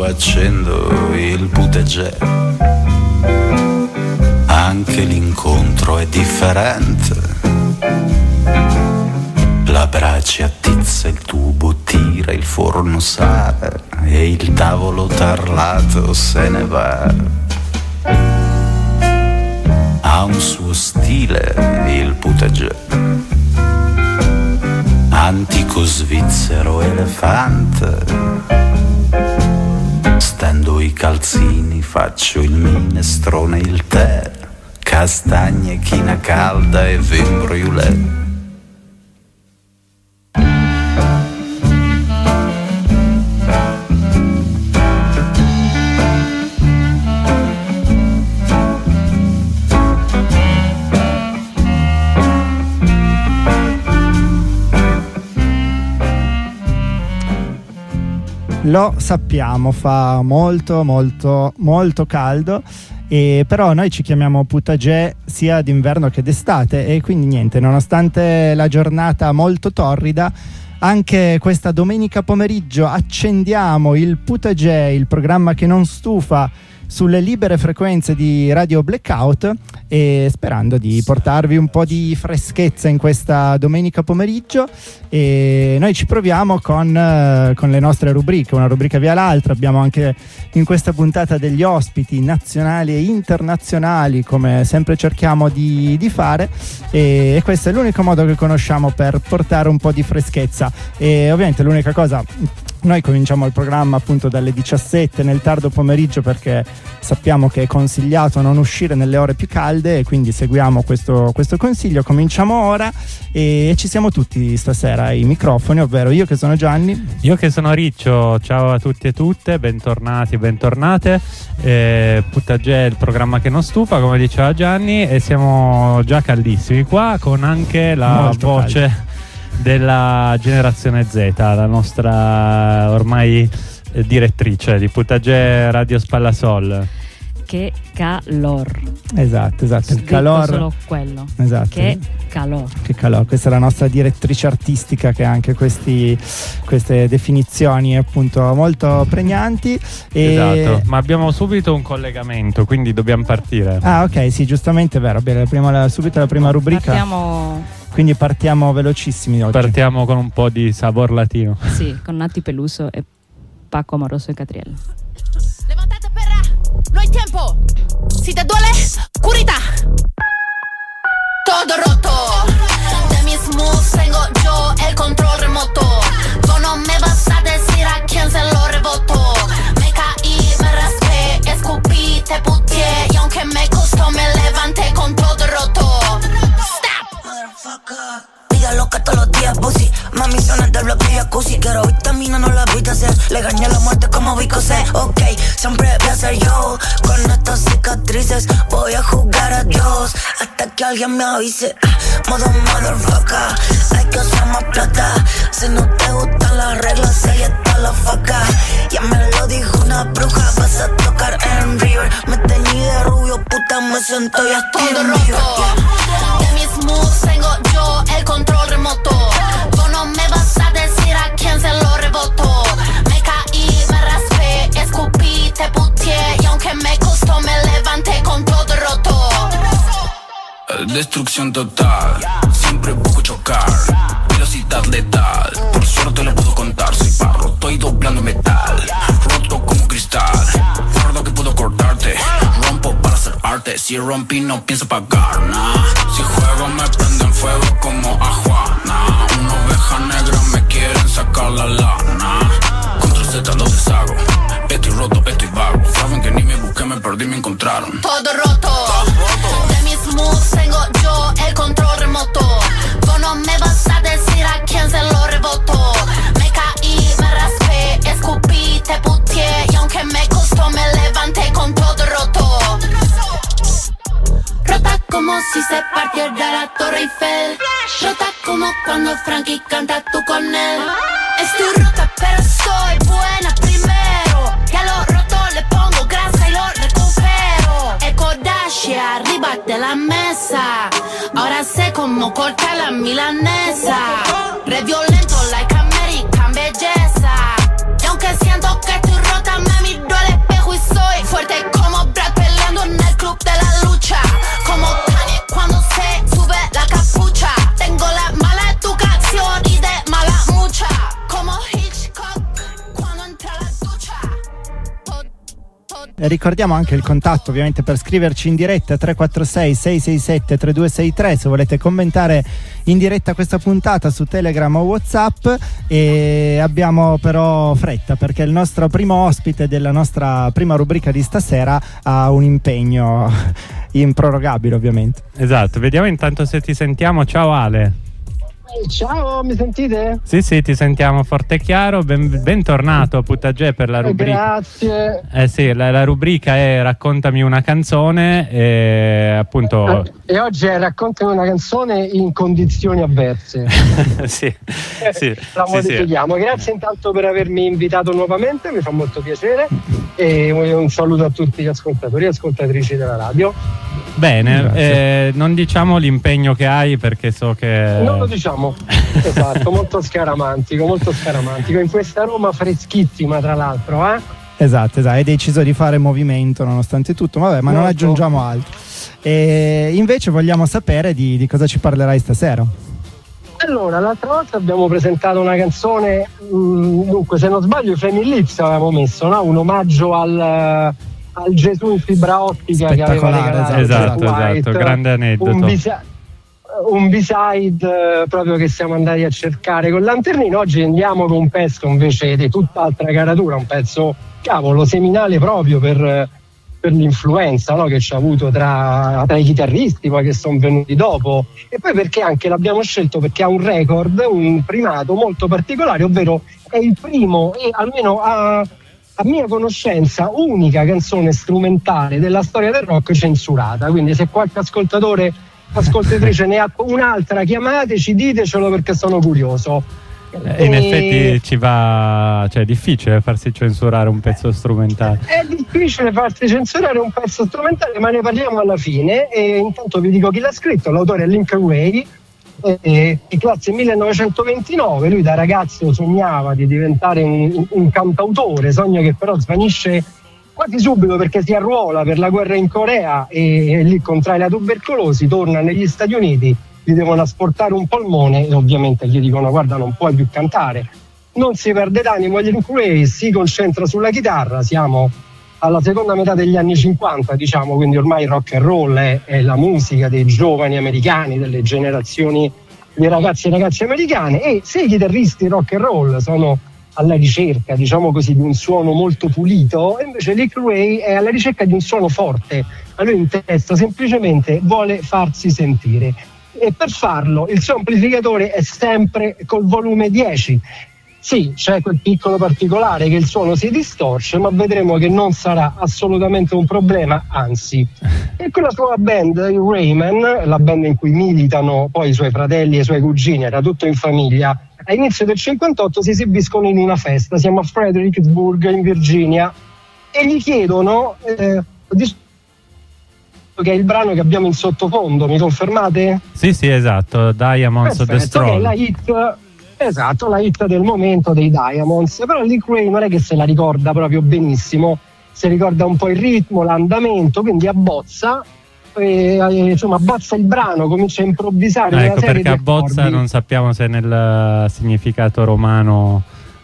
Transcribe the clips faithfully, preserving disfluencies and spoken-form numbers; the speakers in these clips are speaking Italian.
accendo il buttegè. Anche l'incontro è differente. La brace attizza il tubo, tira il forno sale e il tavolo tarlato se ne va. Ha un suo stile il buttegè, antico svizzero elefante. Stendo i calzini, faccio il minestrone, il tè, castagne, china calda e vin brûlé. Lo sappiamo, fa molto molto molto caldo, e però noi ci chiamiamo Putagè sia d'inverno che d'estate, e quindi niente, nonostante la giornata molto torrida, anche questa domenica pomeriggio accendiamo il Putagè, il programma che non stufa, sulle libere frequenze di Radio Blackout, e sperando di portarvi un po' di freschezza in questa domenica pomeriggio. E noi ci proviamo con, eh, con le nostre rubriche, una rubrica via l'altra. Abbiamo anche in questa puntata degli ospiti nazionali e internazionali, come sempre cerchiamo di, di fare, e, e questo è l'unico modo che conosciamo per portare un po' di freschezza. E ovviamente l'unica cosa, noi cominciamo il programma appunto dalle diciassette nel tardo pomeriggio, perché sappiamo che è consigliato non uscire nelle ore più calde, e quindi seguiamo questo, questo consiglio. Cominciamo ora e ci siamo tutti stasera ai microfoni, ovvero io che sono Gianni, io che sono Riccio. Ciao a tutti e tutte, bentornati, bentornate. eh, Putagè, il programma che non stufa, come diceva Gianni, e siamo già caldissimi qua, con anche la Molto voce caldi della generazione Z, la nostra ormai eh, direttrice di Putagè Radio Spallasol. Che calor. Esatto, esatto, il Dico calor. solo quello. Esatto. Che calor. Che calor. Questa è la nostra direttrice artistica, che ha anche questi, queste definizioni appunto molto pregnanti. E... Esatto, ma abbiamo subito un collegamento, quindi dobbiamo partire. Ah, ok, sì, giustamente, è vero. Bene, la prima, la, subito la prima rubrica. Partiamo. Quindi partiamo velocissimi oggi. Partiamo con un po' di sabor latino. Sì, con Nati Peluso e Paco Amoroso e Catriel. Levantate perra, no hay tiempo. Si te duele, curita. Todo roto. De mis moves tengo yo el control remoto. Tú no me vas a decir a quién se lo reboto. Me caí, me raspé, escupí, te puteé, y aunque me costó me levanté con todo roto. Pídalo que todos los días, pussy. Mami, son del bloque y jacuzzi. Quiero vitamina, no la viste hacer. Le gané la muerte como Vico C. Ok, siempre voy a ser yo. Con estas cicatrices voy a jugar a Dios hasta que alguien me avise. Modo motherfucker, hay que usar más plata. Si no te gustan las reglas, ahí está la faca. Ya me lo dijo una bruja, vas a tocar en River. Me teñí de rubio, puta, me siento ya estoy todo en roto. River. De mis moves tengo yo el control remoto. Tú no me vas a decir a quién se lo reboto. Me caí, me raspé, escupí, te puteé, y aunque me costó me levanté con todo roto. Destrucción total, siempre busco chocar. Velocidad letal, por suerte lo puedo contar. Soy barro, estoy doblando metal. Roto como cristal, fardo que puedo cortarte. Rompo para hacer arte, si rompí no pienso pagar, nah. Si juego me prenden fuego como a Juana. Una oveja negra me quieren sacar la lana. Contra Z lo deshago, estoy roto, estoy vago. Saben que ni me busqué, me perdí, me encontraron. Todo roto. De mis moves tengo yo el control remoto. Tú no me vas a decir a quién se lo reboto. Me caí, me raspé, escupí, te puteé, y aunque me costó me levanté con todo roto. Rota como si se partiera la Torre Eiffel. Rota como cuando Frankie canta tú con él. Estoy rota pero soy buena primero. Y a lo roto le pongo grasa y lo recupero. El Kodashi arriba de la mesa. Ahora sé cómo cortar la milanesa. Re violento like American belleza. Y aunque siento que estoy rota, mami, Ricordiamo anche il contatto ovviamente per scriverci in diretta: tre quattro sei sei sei sette tre due sei tre se volete commentare in diretta questa puntata su Telegram o WhatsApp. E abbiamo però fretta perché il nostro primo ospite della nostra prima rubrica di stasera ha un impegno improrogabile ovviamente. Esatto, vediamo intanto se ti sentiamo. Ciao Ale. Ciao, mi sentite? Sì, sì, ti sentiamo forte e chiaro. Ben, bentornato a Putagè per la rubrica. Grazie. Eh sì, la, la rubrica è Raccontami una canzone e appunto. E oggi è Raccontami una canzone in condizioni avverse. Sì, sì, la sì, modifichiamo. Sì. Grazie intanto per avermi invitato nuovamente, mi fa molto piacere. E un saluto a tutti gli ascoltatori e ascoltatrici della radio. Bene, eh, non diciamo l'impegno che hai perché so che... Non lo diciamo, esatto, molto scaramantico, molto scaramantico, in questa Roma freschissima tra l'altro, eh? Esatto, esatto, hai deciso di fare movimento nonostante tutto, vabbè, ma molto. Non aggiungiamo altro. E invece vogliamo sapere di, di cosa ci parlerai stasera. Allora, l'altra volta abbiamo presentato una canzone, mh, dunque se non sbaglio i Flaming Lips avevamo messo, no? Un omaggio al... al Gesù in fibra ottica che aveva regalato esatto, esatto, grande aneddoto, un, bis- un B-side eh, proprio che siamo andati a cercare con Lanternino. Oggi andiamo con un pezzo invece di tutt'altra caratura, un pezzo cavolo seminale proprio per, per l'influenza, no? Che ci ha avuto tra, tra i chitarristi poi che sono venuti dopo, e poi perché anche l'abbiamo scelto perché ha un record, un primato molto particolare, ovvero è il primo e almeno a a mia conoscenza unica canzone strumentale della storia del rock censurata, quindi se qualche ascoltatore ascoltatrice ne ha un'altra chiamateci, ditecelo perché sono curioso. E in e... effetti ci va, cioè è difficile farsi censurare un pezzo strumentale. È difficile farsi censurare un pezzo strumentale, ma ne parliamo alla fine. E intanto vi dico chi l'ha scritto, l'autore è Link Wray, Eh, di classe millenovecentoventinove. Lui da ragazzo sognava di diventare un, un cantautore, sogno che però svanisce quasi subito perché si arruola per la guerra in Corea e, e lì contrae la tubercolosi, torna negli Stati Uniti, gli devono asportare un polmone e ovviamente gli dicono guarda non puoi più cantare. Non si perde d'animo, Link Wray si concentra sulla chitarra, siamo alla seconda metà degli anni cinquanta, diciamo, quindi ormai il rock and roll è, è la musica dei giovani americani, delle generazioni di ragazzi e ragazze americane, e se i chitarristi rock and roll sono alla ricerca, diciamo così, di un suono molto pulito, invece Link Wray è alla ricerca di un suono forte. A lui in testa semplicemente vuole farsi sentire e per farlo il suo amplificatore è sempre col volume dieci. Sì, c'è quel piccolo particolare che il suono si distorce, ma vedremo che non sarà assolutamente un problema, anzi. E con la sua band, i Rayman, la band in cui militano poi i suoi fratelli e i suoi cugini, era tutto in famiglia, a inizio del cinquantotto si esibiscono in una festa, siamo a Fredericksburg in Virginia, e gli chiedono, eh, che è il brano che abbiamo in sottofondo, mi confermate? Sì, sì, esatto, Diamonds of the Stroll. Che è la hit... Esatto, la hit del momento dei Diamonds, però Link Wray non è che se la ricorda proprio benissimo, si ricorda un po' il ritmo, l'andamento, quindi abbozza, e, insomma abbozza il brano, comincia a improvvisare ah, una ecco serie perché di abbozza accordi. Non sappiamo se nel significato romano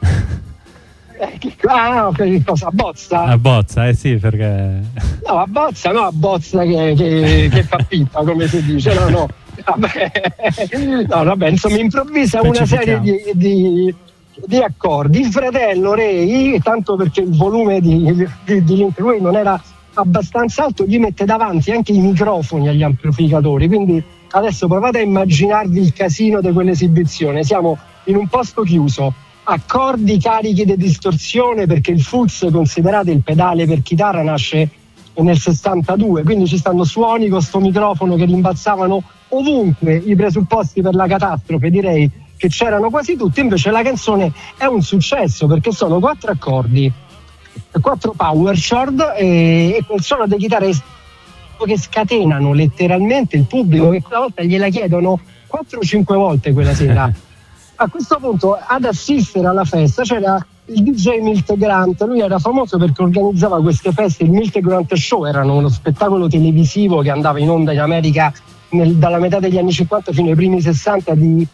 eh, che, ah no, che cosa? Abbozza? Abbozza, eh sì, perché no, abbozza, no, abbozza che, che, che fa pippa, come si dice, no, no. Vabbè, no, vabbè, insomma, improvvisa una serie di, di, di accordi. Il fratello Ray, tanto perché il volume di, di, di Link Wray non era abbastanza alto, gli mette davanti anche i microfoni agli amplificatori. Quindi adesso provate a immaginarvi il casino di quell'esibizione. Siamo in un posto chiuso, accordi carichi di distorsione, perché il Fuzz, considerate il pedale per chitarra, nasce nel sessantadue, quindi ci stanno suoni con sto microfono che rimbalzavano ovunque. I presupposti per la catastrofe direi che c'erano quasi tutti. Invece la canzone è un successo perché sono quattro accordi, quattro power chord e, e quel suono di chitarra che scatenano letteralmente il pubblico, che quella volta gliela chiedono quattro o cinque volte quella sera. A questo punto ad assistere alla festa c'era il D J Milt Grant. Lui era famoso perché organizzava queste feste, il Milt Grant Show, erano uno spettacolo televisivo che andava in onda in America nel, dalla metà degli anni cinquanta fino ai primi sessanta di,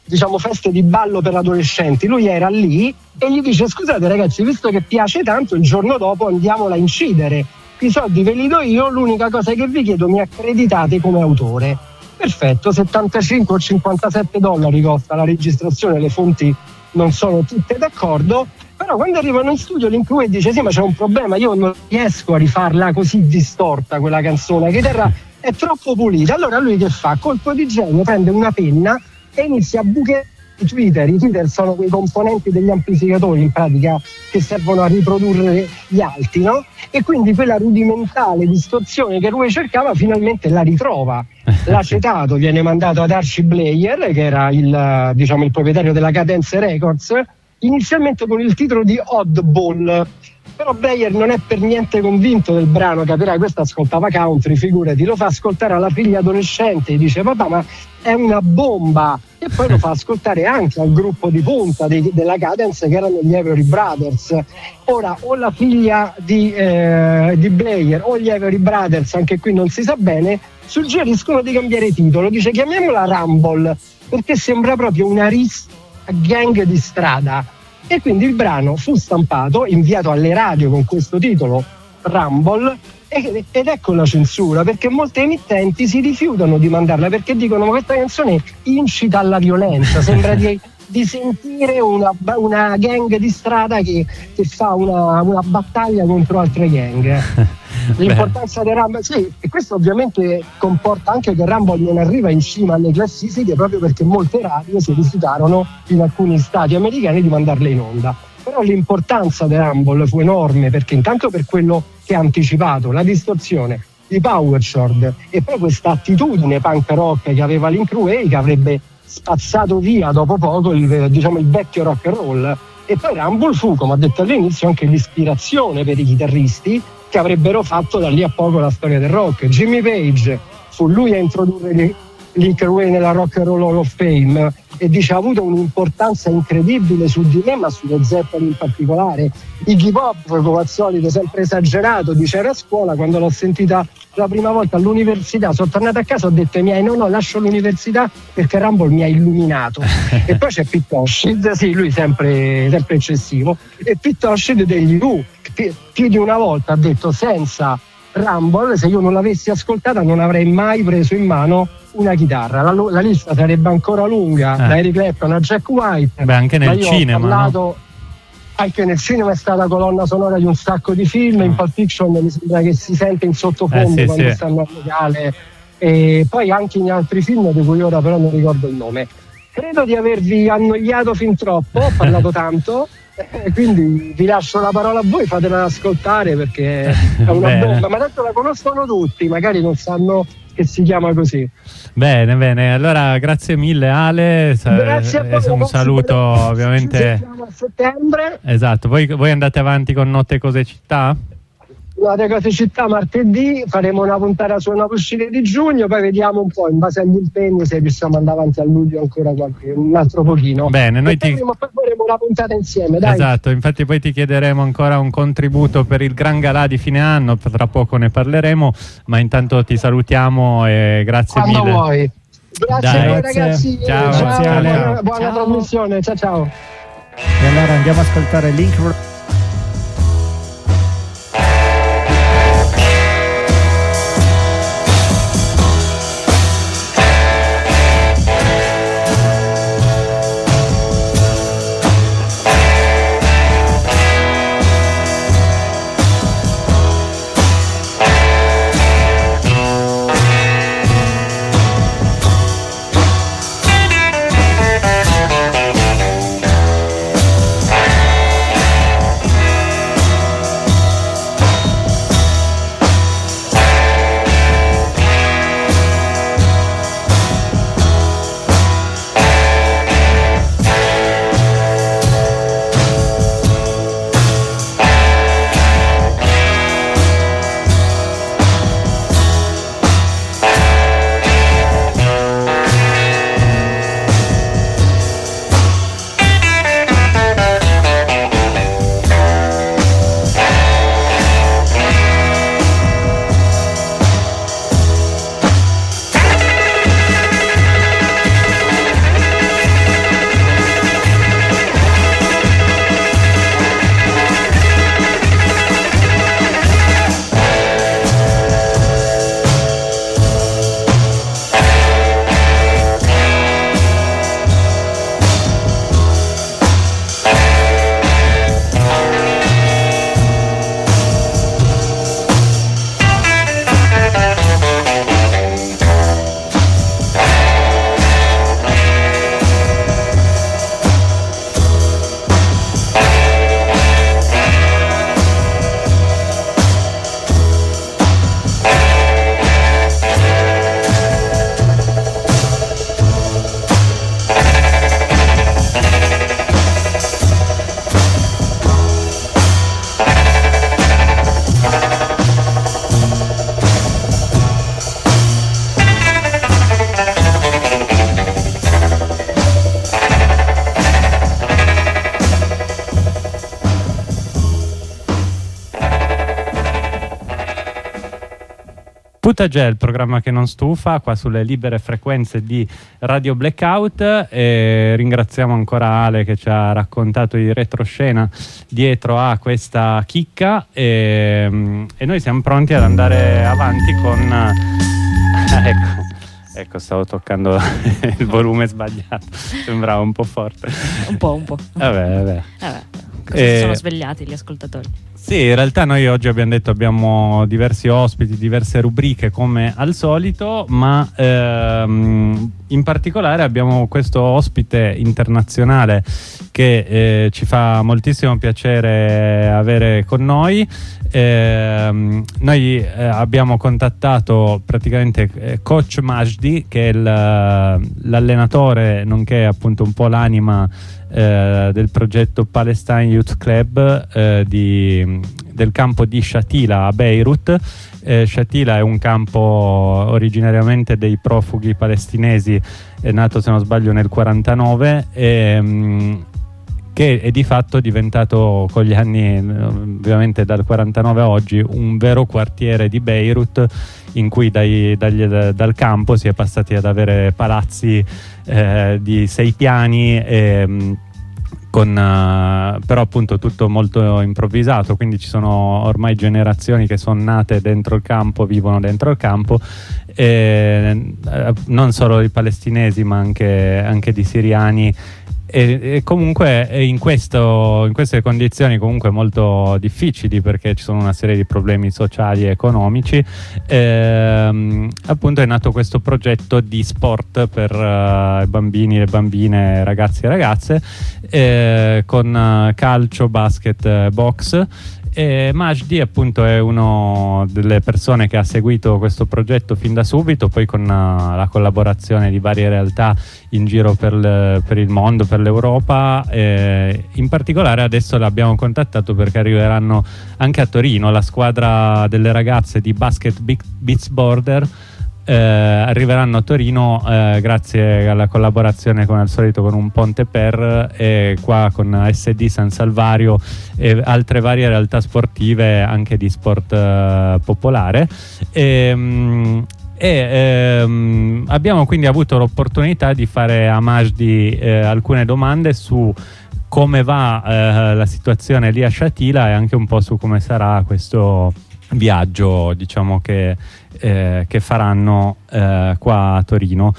diciamo feste di ballo per adolescenti. Lui era lì e gli dice: scusate ragazzi, visto che piace tanto, il giorno dopo andiamola a incidere, i soldi ve li do io, l'unica cosa che vi chiedo, mi accreditate come autore. Perfetto, settantacinque o cinquantasette dollari costa la registrazione, le fonti non sono tutte d'accordo, però quando arrivano in studio Link Wray dice: sì, ma c'è un problema, io non riesco a rifarla così distorta quella canzone, la chitarra è troppo pulita. Allora lui che fa? Colpo di genio, prende una penna e inizia a bucherare i tweeter. I tweeter sono quei componenti degli amplificatori in pratica che servono a riprodurre gli alti, no? E quindi quella rudimentale distorsione che Wray cercava finalmente la ritrova. L'acetato viene mandato ad Archie Bleyer, che era il, diciamo, il proprietario della Cadence Records, inizialmente con il titolo di Oddball. Però Bleyer non è per niente convinto del brano, capirai, questo ascoltava country, figurati, lo fa ascoltare alla figlia adolescente e dice: papà, ma è una bomba, e poi lo fa ascoltare anche al gruppo di punta dei, della Cadence, che erano gli Avery Brothers. Ora, o la figlia di, eh, di Bleyer o gli Avery Brothers, anche qui non si sa bene, suggeriscono di cambiare titolo, dice: chiamiamola Rumble, perché sembra proprio una ris gang di strada. E quindi il brano fu stampato, inviato alle radio con questo titolo, Rumble, ed ecco la censura, perché molte emittenti si rifiutano di mandarla perché dicono: ma questa canzone incita alla violenza, sembra di, di sentire una, una gang di strada che, che fa una, una battaglia contro altre gang. L'importanza del Rumble, sì, e questo ovviamente comporta anche che Rumble non arriva in cima alle classifiche, proprio perché molte radio si rifiutarono in alcuni stati americani di mandarle in onda. Però l'importanza del Rumble fu enorme, perché intanto per quello che ha anticipato, la distorsione, i power chord e poi questa attitudine punk rock che aveva Link Wray, che avrebbe spazzato via dopo poco il, diciamo, il vecchio rock and roll. E poi Rumble fu, come ho detto all'inizio, anche l'ispirazione per i chitarristi che avrebbero fatto da lì a poco la storia del rock. Jimmy Page fu lui a introdurre Link Wray nella Rock and Roll Hall of Fame e dice: ha avuto un'importanza incredibile su di me, ma sulle Zeppelin in particolare. Iggy Pop, come al solito sempre esagerato, dice: era a scuola, quando l'ho sentita la prima volta all'università, sono tornato a casa, ho detto ai miei: no no, lascio l'università perché Rumble mi ha illuminato. E poi c'è Pete Townshend, sì, lui sempre, sempre eccessivo, e Pete Townshend degli Who più di una volta ha detto: senza Rumble, se io non l'avessi ascoltata, non avrei mai preso in mano una chitarra. La, la lista sarebbe ancora lunga, eh. da Eric Clapton a Jack White. Beh, anche nel cinema, parlato, no? Anche nel cinema è stata colonna sonora di un sacco di film. In Pulp Fiction mi sembra che si sente in sottofondo eh, sì, quando sì. stanno al locale, e poi anche in altri film di cui ora però non ricordo il nome. Credo di avervi annoiato fin troppo, ho parlato tanto. Quindi vi lascio la parola a voi, fatela ascoltare perché è una bomba, ma tanto la conoscono tutti, magari non sanno che si chiama così. Bene, bene, allora grazie mille Ale, grazie a voi, un saluto ovviamente. Ci sentiamo a settembre. Esatto, voi, voi andate avanti con Notte Cose Città? Notte Cose Città martedì, faremo una puntata su una uscita di giugno, poi vediamo un po' in base agli impegni se riusciamo ad andare avanti a luglio ancora qualche, un altro pochino. Bene, noi ti... prima poi faremo una puntata insieme, dai. Esatto, infatti poi ti chiederemo ancora un contributo per il Gran Galà di fine anno, tra poco ne parleremo, ma intanto ti salutiamo e grazie Quando mille. Vuoi. Grazie Dai. a voi ragazzi, ciao, ciao, grazie, buona, buona ciao. trasmissione, ciao ciao. E allora andiamo a ascoltare Link Wray. Putagè, il programma che non stufa, qua sulle libere frequenze di Radio Blackout, e ringraziamo ancora Ale che ci ha raccontato di retroscena dietro a questa chicca, e, e noi siamo pronti ad andare avanti con ecco Ecco, stavo toccando il volume sbagliato, sembrava un po' forte. Un po', un po'. Vabbè, vabbè. Vabbè. Cosa Eh, si sono svegliati gli ascoltatori? Sì, in realtà noi oggi abbiamo detto abbiamo diversi ospiti, diverse rubriche come al solito, ma ehm, in particolare abbiamo questo ospite internazionale che eh, ci fa moltissimo piacere avere con noi. Eh, noi eh, abbiamo contattato praticamente eh, Coach Majdi, che è il, l'allenatore nonché appunto un po' l'anima eh, del progetto Palestine Youth Club eh, di, del campo di Shatila a Beirut. eh, Shatila è un campo originariamente dei profughi palestinesi, è nato se non sbaglio nel quarantanove, e mh, che è di fatto diventato con gli anni, ovviamente dal quarantanove a oggi, un vero quartiere di Beirut, in cui dai, dagli, dal campo si è passati ad avere palazzi eh, di sei piani, e, con, uh, però appunto tutto molto improvvisato, quindi ci sono ormai generazioni che sono nate dentro il campo, vivono dentro il campo, e, uh, non solo di palestinesi ma anche, anche di siriani. E, e comunque in, questo, in queste condizioni comunque molto difficili, perché ci sono una serie di problemi sociali e economici, ehm, appunto è nato questo progetto di sport per uh, bambini, le bambine, ragazzi e ragazze, eh, con uh, calcio, basket, box. E Majdi appunto è una delle persone che ha seguito questo progetto fin da subito, poi con uh, la collaborazione di varie realtà in giro per, le, per il mondo, per l'Europa. E in particolare adesso l'abbiamo contattato perché arriveranno anche a Torino la squadra delle ragazze di Basket Beats Border. Eh, arriveranno a Torino eh, grazie alla collaborazione, come al solito, con un Ponte Per, e qua con S D San Salvario e altre varie realtà sportive anche di sport eh, popolare. E, mh, e ehm, abbiamo quindi avuto l'opportunità di fare a Majdi eh, alcune domande su come va eh, la situazione lì a Shatila, e anche un po' su come sarà questo viaggio, diciamo, che, eh, che faranno eh, qua a Torino.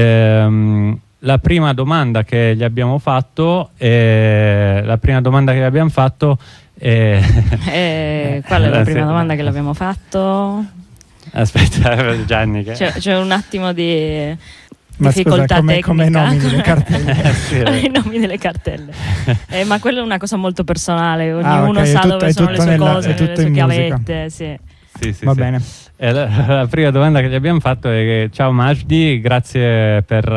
Ehm, la prima domanda che gli abbiamo fatto è, la prima domanda che gli abbiamo fatto è eh, qual è la prima domanda che l'abbiamo fatto? Aspetta, Gianni, che... c'è, c'è un attimo di ma difficoltà scusa, come, tecnica, come nomi delle cartelle. sì, i nomi delle cartelle. Eh, ma quello è una cosa molto personale, ognuno Ah, okay, sa tutto, dove sono le sue nella, cose, le sue chiavette, sì. Sì, sì, va sì. bene. E la, la prima domanda che gli abbiamo fatto è che, ciao Majdi, grazie per uh,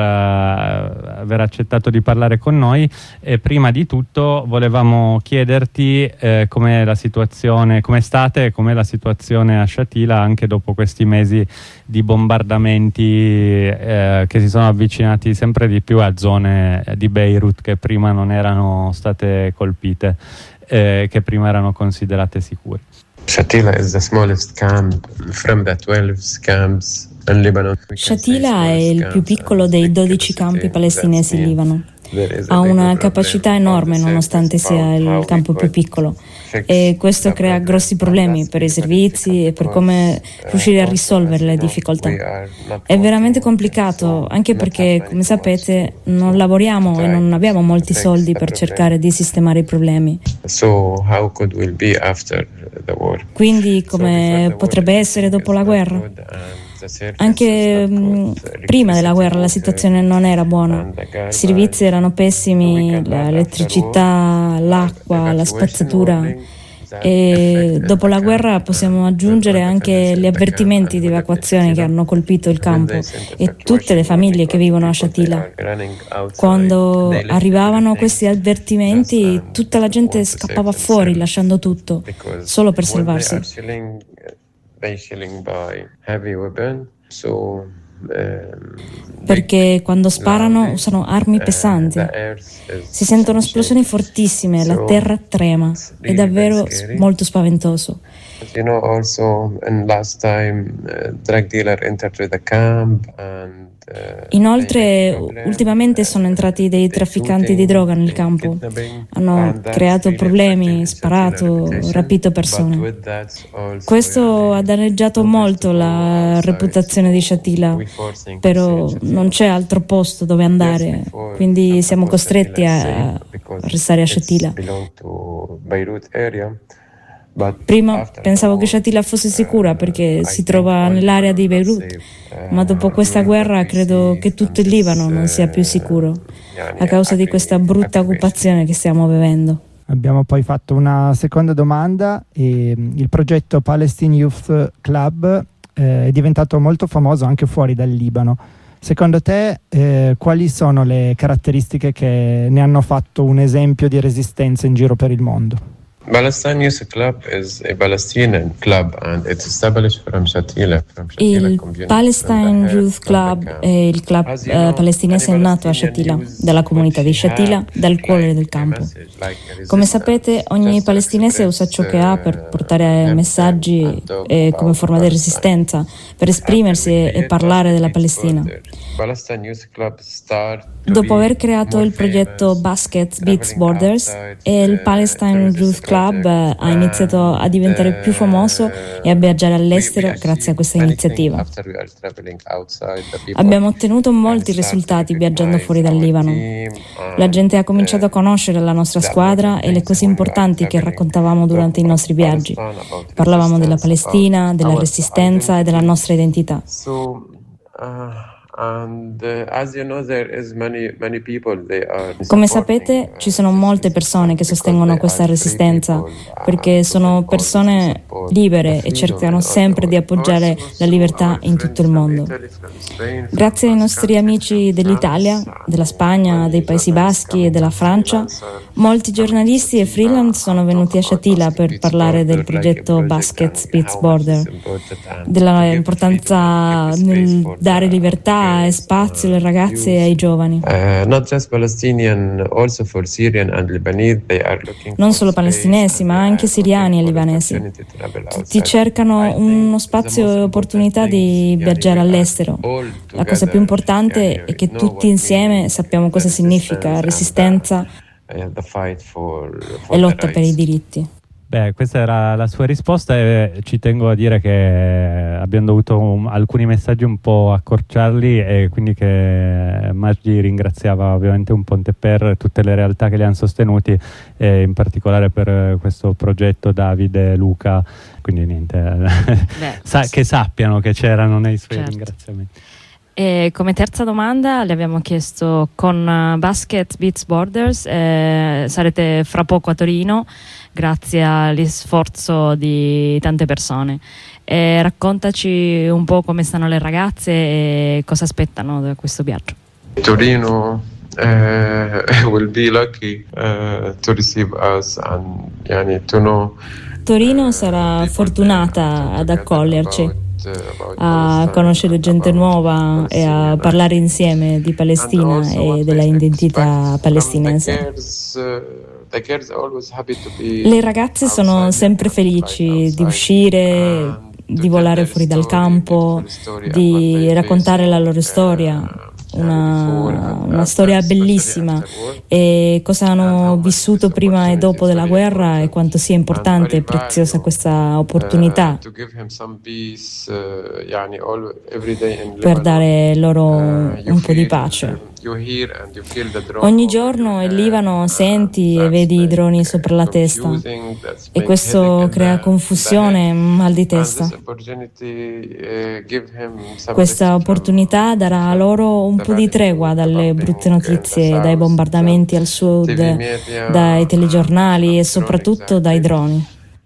aver accettato di parlare con noi, e prima di tutto volevamo chiederti eh, com'è la situazione, com'è stata e com'è la situazione a Shatila anche dopo questi mesi di bombardamenti eh, che si sono avvicinati sempre di più a zone di Beirut che prima non erano state colpite, eh, che prima erano considerate sicure. Shatila is the smallest camp from the twelve camps in Lebanon. Shatila è il più piccolo dei dodici campi palestinesi in Libano. Ha una capacità enorme nonostante sia il campo più piccolo, e questo crea grossi problemi per i servizi e per come riuscire a risolvere le difficoltà. È veramente complicato, anche perché, come sapete, non lavoriamo e non abbiamo molti soldi per cercare di sistemare i problemi. Ququindi come potrebbe essere dopo la guerra? Anche mh, prima della guerra la situazione non era buona, i servizi erano pessimi, l'elettricità, l'acqua, la spazzatura, e dopo la guerra possiamo aggiungere anche gli avvertimenti di evacuazione che hanno colpito il campo e tutte le famiglie che vivono a Shatila. Quando arrivavano questi avvertimenti, tutta la gente scappava fuori lasciando tutto solo per salvarsi. By shelling by heavy weapon, so perché quando sparano usano armi pesanti. Si sentono esplosioni fortissime, la terra trema, è davvero molto spaventoso. You know, also, and last time, uh, drug dealer entered the camp and Inoltre, ultimamente sono entrati dei trafficanti di droga nel campo, hanno creato problemi, sparato, rapito persone. Questo ha danneggiato molto la reputazione di Shatila, però non c'è altro posto dove andare, quindi siamo costretti a restare a Shatila. Prima pensavo che Shatila fosse sicura perché si trova nell'area di Beirut, ma dopo questa guerra credo che tutto il Libano non sia più sicuro a causa di questa brutta occupazione che stiamo vivendo. Abbiamo poi fatto una seconda domanda e il progetto Palestine Youth Club eh, è diventato molto famoso anche fuori dal Libano. Secondo te eh, quali sono le caratteristiche che ne hanno fatto un esempio di resistenza in giro per il mondo? Palestine Youth Club is a Palestinian club and it's established from Shatila. From Shatila il Palestine Youth Club è il club eh, palestinese nato a Shatila, dalla comunità di Shatila, dal cuore del campo. Come sapete, ogni palestinese usa ciò che ha per portare messaggi eh, come forma di resistenza, per esprimersi e parlare della Palestina. Dopo aver creato il progetto Baskets Beats Borders, il Palestine Youth Club ha iniziato a diventare più famoso e a viaggiare all'estero grazie a questa iniziativa. Abbiamo ottenuto molti risultati viaggiando fuori dal Libano. La gente ha cominciato a conoscere la nostra squadra e le cose importanti che raccontavamo durante i nostri viaggi. Parlavamo della Palestina, della resistenza e della nostra identità. Come sapete, ci sono molte persone che sostengono questa resistenza perché sono persone libere e cercano sempre di appoggiare la libertà in tutto il mondo. Grazie ai nostri amici dell'Italia, della Spagna, dei Paesi Baschi e della Francia, molti giornalisti e freelance sono venuti a Shatila per parlare del progetto Baskets Beats Border, della importanza nel dare libertà e spazio alle ragazze e ai giovani. Non solo palestinesi, ma anche siriani e libanesi. Tutti cercano uno spazio e opportunità di viaggiare all'estero. La cosa più importante è che tutti insieme sappiamo cosa significa resistenza e lotta per i diritti. Beh, questa era la sua risposta e ci tengo a dire che abbiamo dovuto um, alcuni messaggi un po' accorciarli e quindi che Maggi ringraziava ovviamente un Ponte per tutte le realtà che li hanno sostenuti e in particolare per questo progetto Davide, Luca, quindi niente, Beh, sa- che sappiano che c'erano nei suoi certo. ringraziamenti. E come terza domanda le abbiamo chiesto con Basket Beats Borders, eh, sarete fra poco a Torino grazie all'sforzo di tante persone. E raccontaci un po' come stanno le ragazze e cosa aspettano da questo viaggio. Torino uh, will be lucky uh, to receive us and yani, to know, Torino sarà fortunata ad accoglierci, a conoscere gente nuova e a parlare insieme di Palestina e della identità palestinese. Le ragazze sono sempre felici di uscire, di volare fuori dal campo, di raccontare la loro storia. Una, una storia bellissima e cosa hanno vissuto prima e dopo della guerra e quanto sia importante e preziosa questa opportunità per dare loro un po' di pace. Ogni giorno in Libano senti e vedi i droni sopra la testa e questo crea confusione e mal di testa. Questa opportunità darà loro un po' di tregua dalle brutte notizie, dai bombardamenti al sud, dai telegiornali e soprattutto dai droni.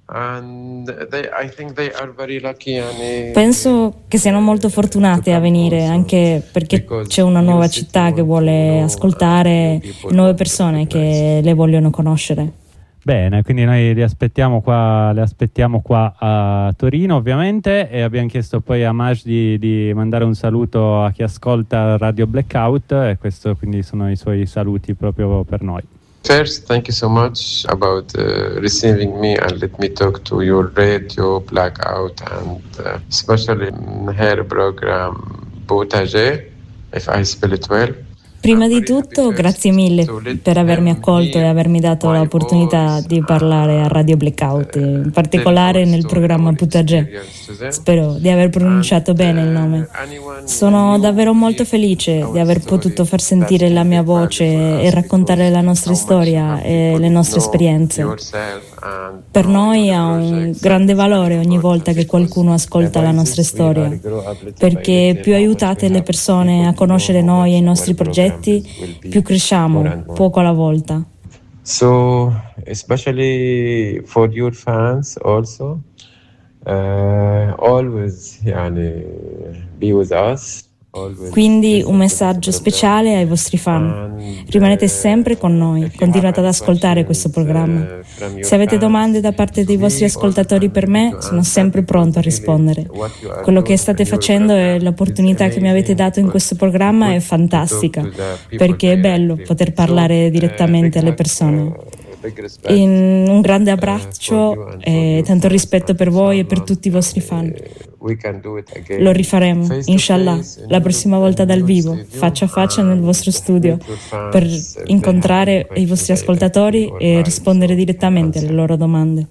Penso che siano molto fortunate a venire, anche perché c'è una nuova città che vuole ascoltare, nuove persone che le vogliono conoscere. Bene, quindi noi li aspettiamo qua, le aspettiamo qua a Torino ovviamente, e abbiamo chiesto poi a Maj di, di mandare un saluto a chi ascolta Radio Blackout, e questo quindi sono i suoi saluti proprio per noi. First, thank you so much about uh, receiving me and let me talk to your radio Blackout and uh, especially her program Potager, if I spell it well. Prima di tutto, grazie mille per avermi accolto e avermi dato l'opportunità di parlare a Radio Blackout, in particolare nel programma Potager. Spero di aver pronunciato bene il nome. Sono davvero molto felice di aver potuto far sentire la mia voce e raccontare la nostra storia e le nostre esperienze. Per noi ha un grande valore ogni volta che qualcuno ascolta la nostra storia, perché più aiutate le persone a conoscere noi e i nostri progetti, più cresciamo, poco alla volta. So, especially for your fans also, uh, always yani, be with us. Quindi un messaggio speciale ai vostri fan: rimanete sempre con noi, continuate ad ascoltare questo programma. Se avete domande da parte dei vostri ascoltatori per me, sono sempre pronto a rispondere. Quello che state facendo e l'opportunità che mi avete dato in questo programma è fantastica, perché è bello poter parlare direttamente alle persone. In un grande abbraccio e tanto rispetto per voi e per tutti i vostri fan. Lo rifaremo, inshallah, la prossima volta dal vivo, faccia a faccia nel vostro studio, per incontrare i vostri ascoltatori e rispondere direttamente alle loro domande.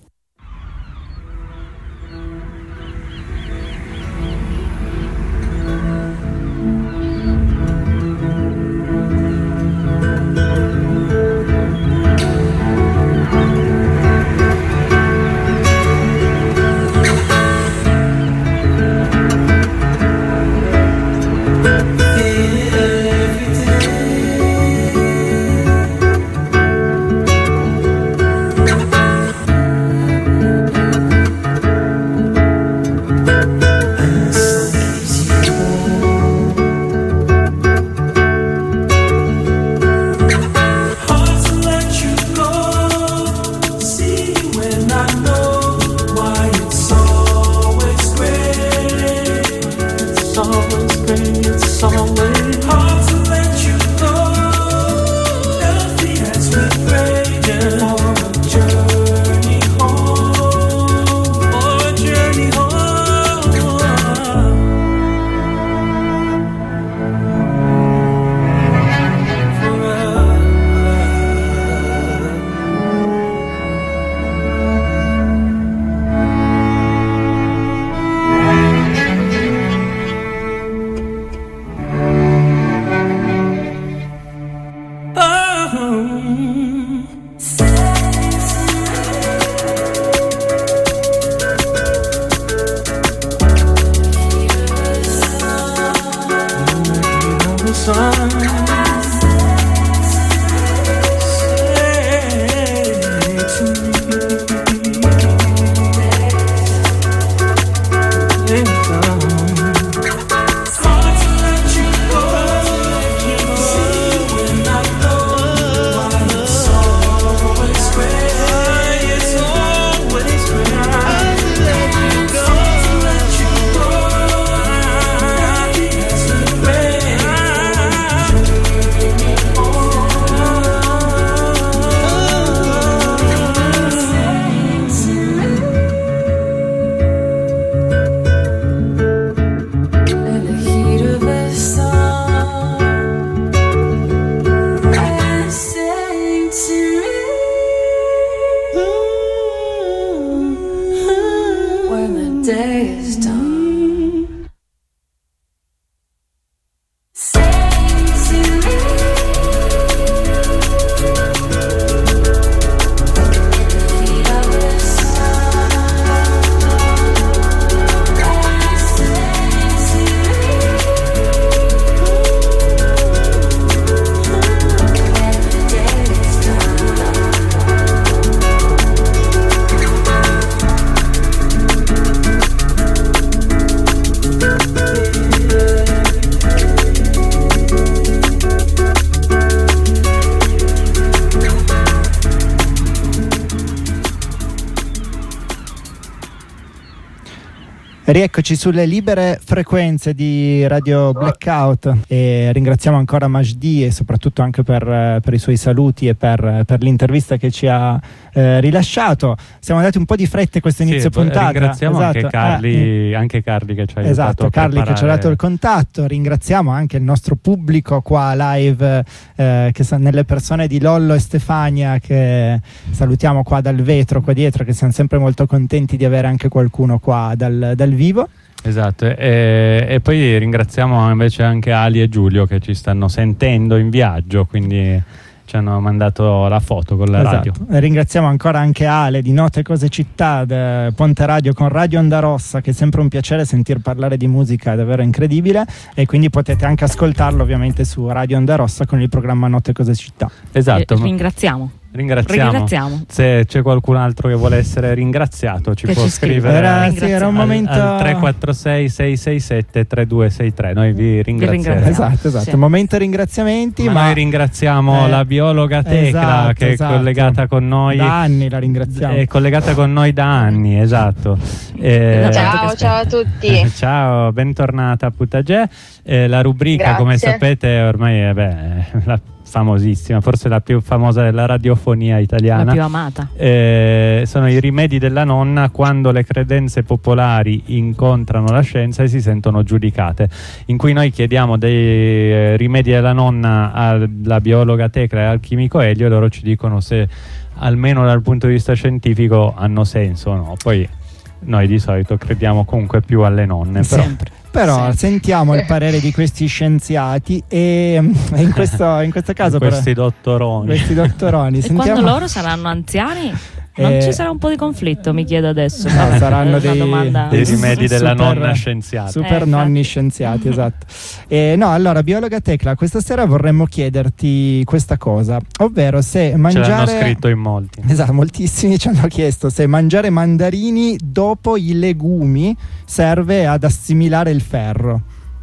Rieccoci sulle libere frequenze di Radio Blackout e ringraziamo ancora Majdi e soprattutto anche per, per i suoi saluti e per, per l'intervista che ci ha eh, rilasciato. Siamo andati un po' di fretta questo inizio sì, puntata. Ringraziamo esatto. anche, Carli, eh, anche Carli che ci ha esatto, aiutato a Carli preparare... che ci ha dato il contatto. Ringraziamo anche il nostro pubblico qua live, eh, che sa, nelle persone di Lollo e Stefania, che salutiamo qua dal vetro qua dietro, che siamo sempre molto contenti di avere anche qualcuno qua dal, dal vivo. Esatto, e, e poi ringraziamo invece anche Ali e Giulio che ci stanno sentendo in viaggio, quindi ci hanno mandato la foto con la esatto. radio. E ringraziamo ancora anche Ale di Note Cose Città, Ponte Radio con Radio Onda Rossa, che è sempre un piacere sentir parlare di musica, è davvero incredibile, e quindi potete anche ascoltarlo ovviamente su Radio Onda Rossa con il programma Note Cose Città. Esatto. E ringraziamo. Ringraziamo. ringraziamo. Se c'è qualcun altro che vuole essere ringraziato ci che può ci scrivere era, sì, era un al, momento... al tre quattro sei sei sei sette tre due sei tre. Noi vi ringraziamo. Esatto, esatto. Sì. Momento ringraziamenti, ma, ma noi ringraziamo eh, la biologa Tecla, esatto, che esatto. è collegata con noi da anni, la ringraziamo. È collegata con noi da anni, esatto. Eh, ciao, ciao a tutti. Ciao, bentornata a Putagè. Eh, la rubrica, Grazie. come sapete, ormai è beh, la famosissima, forse la più famosa della radiofonia italiana, la più amata. Eh, sono i rimedi della nonna quando le credenze popolari incontrano la scienza e si sentono giudicate, in cui noi chiediamo dei eh, rimedi della nonna alla biologa Tecla e al chimico Elio, e loro ci dicono se almeno dal punto di vista scientifico hanno senso o no. Poi noi di solito crediamo comunque più alle nonne, però. Sempre. Però Sì. sentiamo il parere di questi scienziati e in questo, in questo caso questi però, dottoroni questi dottoroni E sentiamo... quando loro saranno anziani non Eh, ci sarà un po' di conflitto, mi chiedo adesso. No, saranno Una dei, domanda. dei rimedi della super- nonna scienziata. super Eh, nonni infatti. scienziati, esatto. E no, allora, biologa Tecla, questa sera vorremmo chiederti questa cosa, ovvero se Ce mangiare... l'hanno scritto in molti. Esatto, moltissimi ci hanno chiesto se mangiare mandarini dopo i legumi serve ad assimilare il ferro.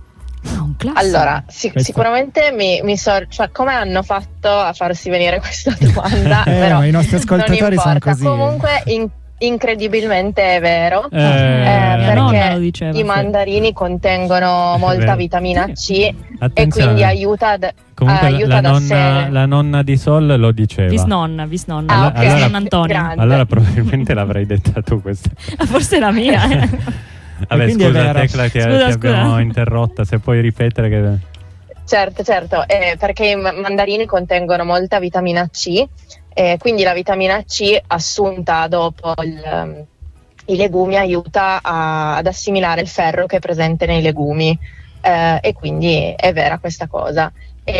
Ah, un classico. Allora, sic- Questo. sicuramente mi, mi so, cioè, come hanno fatto a farsi venire questa domanda? Eh, Però ma i nostri ascoltatori non sono importa. così. Comunque, in- incredibilmente è vero. Eh, Eh, mia nonna perché lo diceva, i sì. mandarini contengono È molta vero. vitamina C e Attenzione. quindi aiuta ad, Comunque aiuta la, ad nonna, assedere. la nonna di Sol lo diceva. Visnonna, visnonna. Ah, ok. Allora- Visnonna Antonio. Grande. Allora probabilmente l'avrei detta tu questa. Forse la mia. eh. Vabbè, quindi è scusa vero. Tecla che Scusa, ti scusa. abbiamo interrotta, se puoi ripetere che... Certo, certo, eh, perché i ma- mandarini contengono molta vitamina C, eh, quindi la vitamina C assunta dopo il, um, i legumi aiuta a- ad assimilare il ferro che è presente nei legumi, eh, e quindi è vera questa cosa.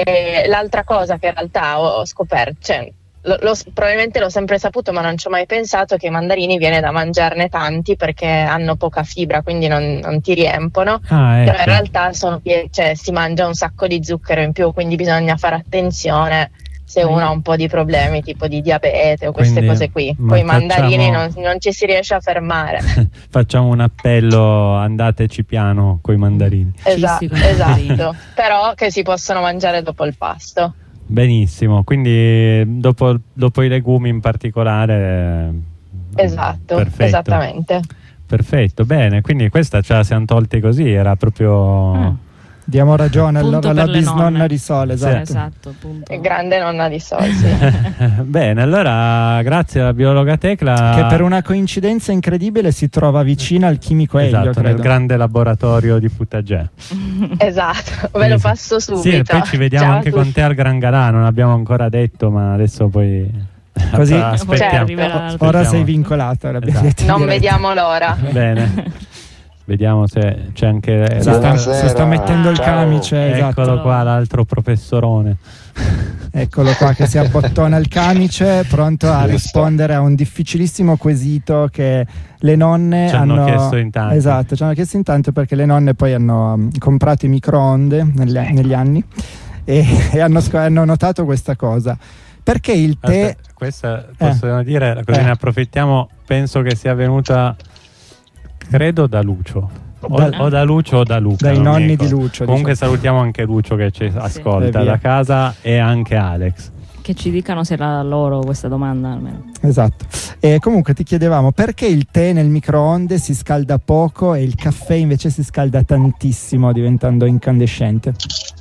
E l'altra cosa che in realtà ho, ho scoperto, cioè, lo- lo- probabilmente l'ho sempre saputo ma non ci ho mai pensato, che i mandarini viene da mangiarne tanti perché hanno poca fibra, quindi non, non ti riempono. Ah, Però in ecco. realtà sono pie- cioè, si mangia un sacco di zucchero in più, quindi bisogna fare attenzione se uno ha un po' di problemi tipo di diabete o queste Quindi, cose qui. ma Con i mandarini facciamo- non, non ci si riesce a fermare. Facciamo un appello, andateci piano coi mandarini. Esa- Cisti con i mandarini. esatto, però che si possono mangiare dopo il pasto. Benissimo, quindi dopo, dopo i legumi in particolare... eh, Esatto, perfetto. esattamente. Perfetto, bene, quindi questa ce la siamo tolti così, era proprio... Mm. Diamo ragione Punto allora alla per le bisnonna nonne. di Sole, Sì. esatto. Esatto, appunto. E grande nonna di Sol, sì. Bene, allora grazie alla biologa Tecla. Che per una coincidenza incredibile si trova vicina al chimico Elio, esatto, nel credo. grande laboratorio di Putagè. Esatto, ve lo Sì, passo subito. Sì, e poi ci vediamo Ciao a anche con tutti. te al Gran Galà, non abbiamo ancora detto, ma adesso poi Così- Poi aspettiamo. arriverà il- Aspettiamo. Ora sei vincolata, l'abbiamo Esatto. detto in Non diretta. vediamo l'ora. Bene. Vediamo se c'è anche Si sta, l'altro- si sta mettendo il Ciao. camice, esatto. Eccolo qua l'altro professorone. Eccolo qua che si abbottona il camice, pronto a rispondere a un difficilissimo quesito che le nonne Ci hanno hanno chiesto in tanti. Esatto, ci hanno chiesto in tanto perché le nonne poi hanno um, comprato i microonde negli, negli anni e, e hanno, sc- hanno notato questa cosa. Perché il tè... Aspetta, questa possiamo dire, così Eh. ne approfittiamo, penso che sia venuta, credo da Lucio. O Da- o da Lucio o da Luca. Dai non mi nonni ricordo. di Lucio, Comunque diciamo. salutiamo anche Lucio che ci E ascolta via. da casa, e anche Alex. Che che ci dicano se era loro questa domanda almeno. Esatto. E comunque ti chiedevamo perché il tè nel microonde si scalda poco e il caffè invece si scalda tantissimo, diventando incandescente.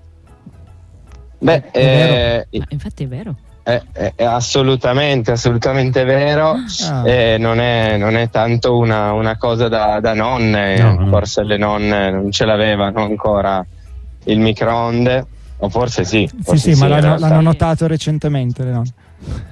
Beh, è eh, infatti è vero. È, è, è assolutamente, assolutamente vero. Ah. Eh, non, è, non è tanto una, una cosa da, da nonne, no, no. Forse le nonne non ce l'avevano ancora il microonde, o forse sì. Forse sì, sì, sì, ma l'hanno, l'hanno notato recentemente le nonne.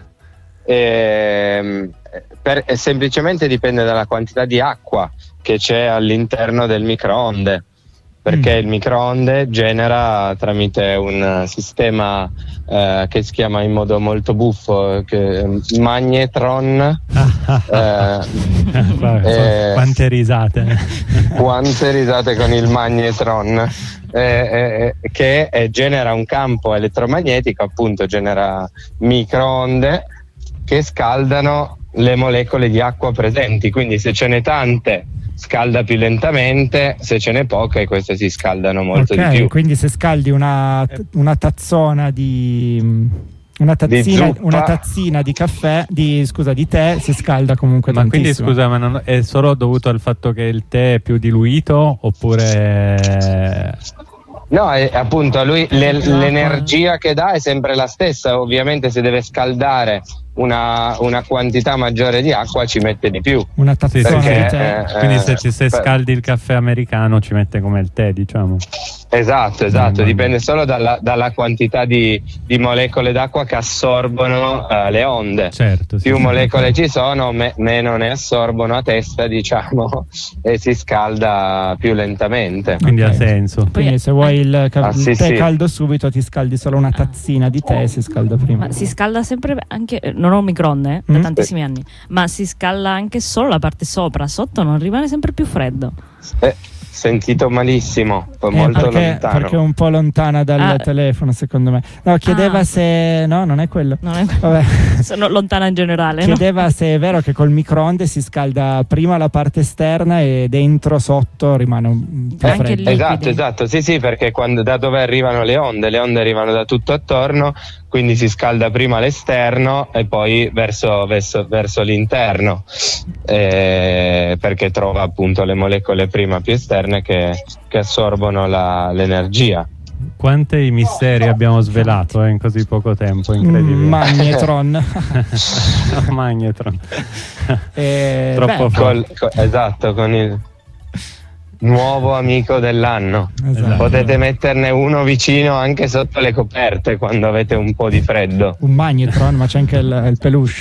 Eh, per, semplicemente dipende dalla quantità di acqua che c'è all'interno del microonde, perché mm. il microonde genera tramite un sistema eh, che si chiama in modo molto buffo che, magnetron. eh, eh, quante risate quante risate con il magnetron, eh, eh, che eh, genera un campo elettromagnetico, appunto genera microonde che scaldano le molecole di acqua presenti, quindi se ce n'è tante scalda più lentamente, se ce n'è poche queste si scaldano molto okay, di più. Quindi se scaldi una, una tazzona di una tazzina di, una tazzina di caffè, di scusa, di tè, si scalda comunque ma tantissimo. Quindi scusa, ma non, è solo dovuto al fatto che il tè è più diluito oppure no, è, appunto lui le, l'energia che dà è sempre la stessa, ovviamente se deve scaldare una, una quantità maggiore di acqua ci mette di più. Una tazzona perché, di tè. Eh, quindi se, ci, se scaldi il caffè americano ci mette come il tè, diciamo. Esatto, esatto, mm. dipende solo dalla, dalla quantità di, di molecole d'acqua che assorbono uh, le onde. Certo, più sì, molecole sì. ci sono, me, meno ne assorbono a testa, diciamo, e si scalda più lentamente. Quindi okay. ha senso. Quindi se vuoi il, ca- ah, il sì, tè sì. caldo subito ti scaldi solo una tazzina di tè e si scalda prima. Ma si scalda sempre anche, non ho un microonde eh, da mm. tantissimi anni, ma si scalda anche solo la parte sopra, sotto non rimane sempre più freddo. Eh. Sentito malissimo, eh, molto perché, lontano. Perché è un po' lontana dal ah. telefono, secondo me. No, chiedeva ah. se. No, non è quello. Non è quello. Vabbè. Sono lontana in generale. Chiedeva no? se è vero che col microonde si scalda prima la parte esterna e dentro, sotto rimane un po' anche freddo. Esatto, esatto. Sì, sì, perché quando, da dove arrivano le onde? Le onde arrivano da tutto attorno, quindi si scalda prima l'esterno e poi verso, verso, verso l'interno, eh, perché trova appunto le molecole prima più esterne che, che assorbono la, l'energia. Quanti misteri abbiamo svelato eh, in così poco tempo, incredibile. Magnetron. Magnetron. eh, Troppo col, co, esatto, con il nuovo amico dell'anno. Esatto. Potete metterne uno vicino anche sotto le coperte quando avete un po' di freddo. Un magnetron, ma c'è anche il, il peluche.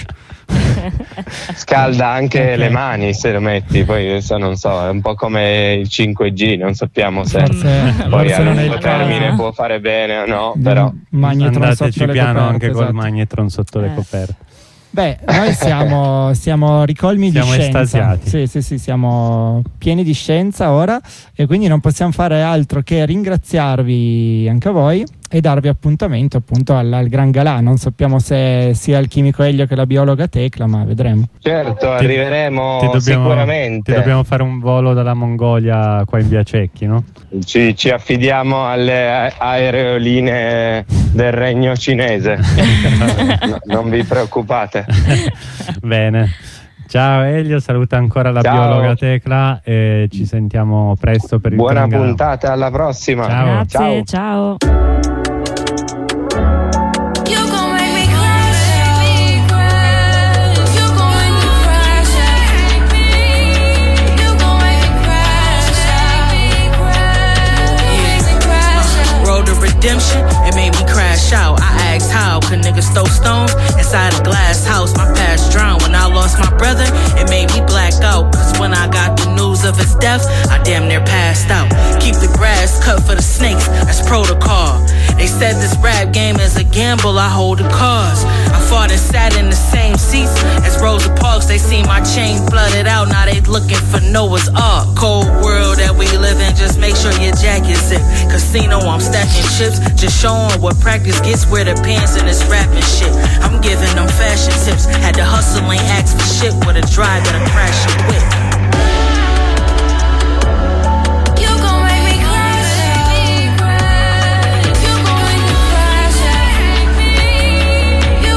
Scalda anche okay. le mani se lo metti, poi adesso non so, è un po' come il cinque G, non sappiamo se forse, poi forse a non è lungo il termine può fare bene o no, però andateci piano coperte, anche esatto. col magnetron sotto eh. le coperte. Beh, noi siamo, siamo ricolmi siamo di scienza. estasiati. Sì, sì, sì, siamo pieni di scienza ora e quindi non possiamo fare altro che ringraziarvi anche a voi e darvi appuntamento appunto al, al Gran Galà. Non sappiamo se sia il chimico Elio che la biologa Tecla, ma vedremo. Certo, ti, ti arriveremo dobbiamo, sicuramente. Ti dobbiamo fare un volo dalla Mongolia qua in via Cecchi, no? Ci, ci affidiamo alle aerolinee del regno cinese. no, non vi preoccupate. Bene. Ciao Elio, saluta ancora la Ciao. biologa Tecla e ci sentiamo presto per il Buona Gran puntata, alla prossima. Ciao. Grazie, ciao. You gon' make me crash. You gon' make me crash. You gon' make me crash. Road to redemption, it made me crash out. I asked how, could niggas throw stones inside a glass house? My past drowned when I lost my brother, it made me black out. Cause when I got the news of his death, I damn near passed out. Keep the grass cut for the snakes, that's protocol. They said this rap game is a gamble, I hold the cause. I fought and sat in the same seats as Rosa Parks. They see my chain flooded out, now they looking for Noah's Ark. Cold world that we live in, just make sure your jacket's zipped. Casino, I'm stacking chips, just showing what practice gets. Wear the pants in this rapping shit. I'm giving them fashion tips. Had to hustle, ain't ask for shit. With a drive, gotta crash your whip. You gon' make me crash. You gon' make me crash. You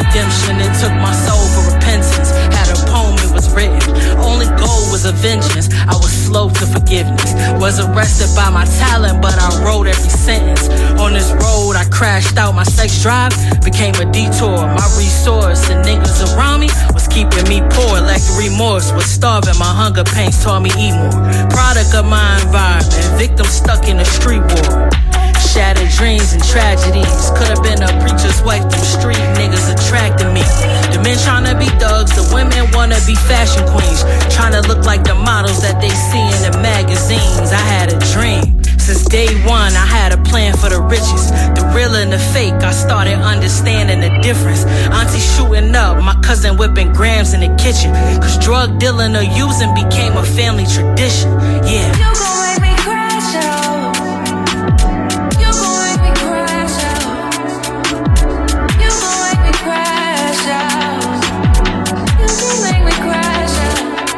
redemption. It took my soul for repentance. Had a poem, it was written. Only goal was a vengeance. I was slow to forgiveness. Was arrested by my talent, but I wrote every sentence. On this road, I crashed out. My sex drive became a detour. My resource and niggas around me was keeping me poor. Lack of remorse was starving. My hunger pains taught me eat more. Product of my environment. Victim stuck in a street war. Shattered dreams and tragedies. Could've been a preacher's wife. Them street niggas attracted me. The men tryna be thugs. The women wanna be fashion queens. Tryna look like the models that they see in the magazines. I had a dream. Since day one, I had a plan for the riches. The real and the fake, I started understanding the difference. Auntie shooting up, my cousin whipping grams in the kitchen. Cause drug dealing or using became a family tradition. Yeah. You gon' make me crash out. You gon' make me crash out. You gon' make me crash out. You gon' make me crash out.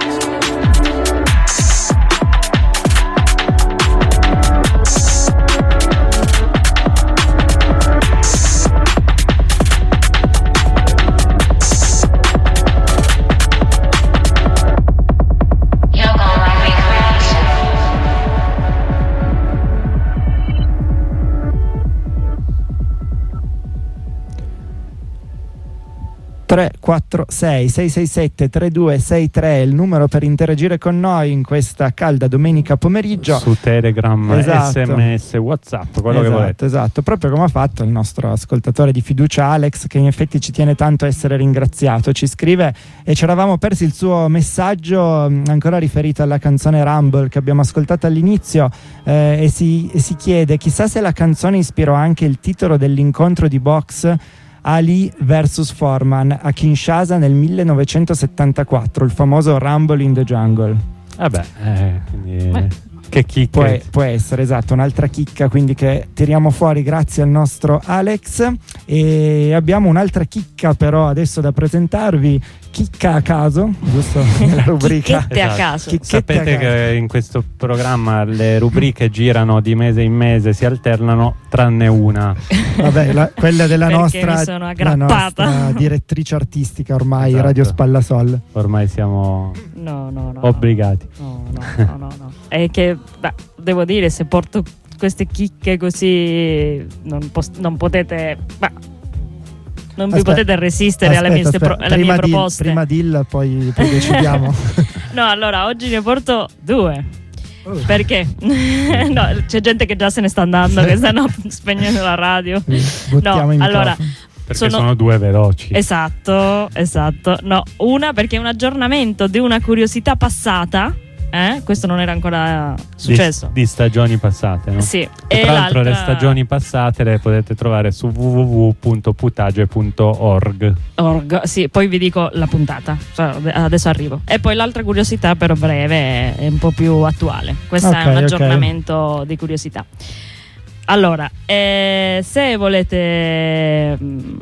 tre quattro sei sei sei sette tre due sei tre è il numero per interagire con noi in questa calda domenica pomeriggio su Telegram, esatto. S M S, WhatsApp, quello esatto, che volete. Esatto, proprio come ha fatto il nostro ascoltatore di fiducia Alex, che in effetti ci tiene tanto a essere ringraziato. Ci scrive e ci eravamo persi il suo messaggio ancora riferito alla canzone Rumble che abbiamo ascoltato all'inizio, eh, e, si, e si chiede chissà se la canzone ispirò anche il titolo dell'incontro di box Ali versus Foreman a Kinshasa nel millenovecentosettantaquattro, il famoso Rumble in the Jungle. Vabbè, eh, quindi Beh. che chicca. Può, può essere, esatto, un'altra chicca quindi che tiriamo fuori grazie al nostro Alex. E abbiamo un'altra chicca però adesso da presentarvi, chicca a caso, giusto? Nella rubrica Chicchette a caso. Chicchette Sapete a caso. che in questo programma le rubriche girano di mese in mese, si alternano tranne una. Vabbè, la, quella della Perché nostra, mi sono la aggrappata. nostra direttrice artistica ormai, Esatto. Radio Spallasol. Ormai siamo No, no, no. obbligati. No, no, no, no, no. È che, beh, devo dire, se porto queste chicche così non, pos- non potete... Beh, non vi Aspetta, potete resistere alle mie, aspetta, pro- alle prima mie di- proposte. Prima dilla, poi, poi decidiamo. No, allora, oggi ne porto due. Oh. Perché? No, c'è gente che già se ne sta andando, che stanno spegnendo la radio. Buttiamo No, i allora... microfoni. Perché Sono- sono due veloci. Esatto, esatto. No, una perché è un aggiornamento di una curiosità passata. Eh? Questo non era ancora successo. Di, di stagioni passate, no? Sì. E E tra l'altro le l'altra- stagioni passate le potete trovare su w w w punto putage punto org. Org, sì, poi vi dico la puntata. Cioè, adesso arrivo. E poi l'altra curiosità, però breve, è un po' più attuale. Questo Ok, è un ok. aggiornamento di curiosità. Allora, eh, se volete mh,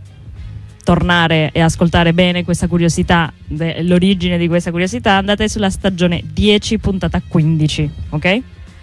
tornare e ascoltare bene questa curiosità, de- l'origine di questa curiosità, andate sulla stagione dieci, puntata quindici, ok?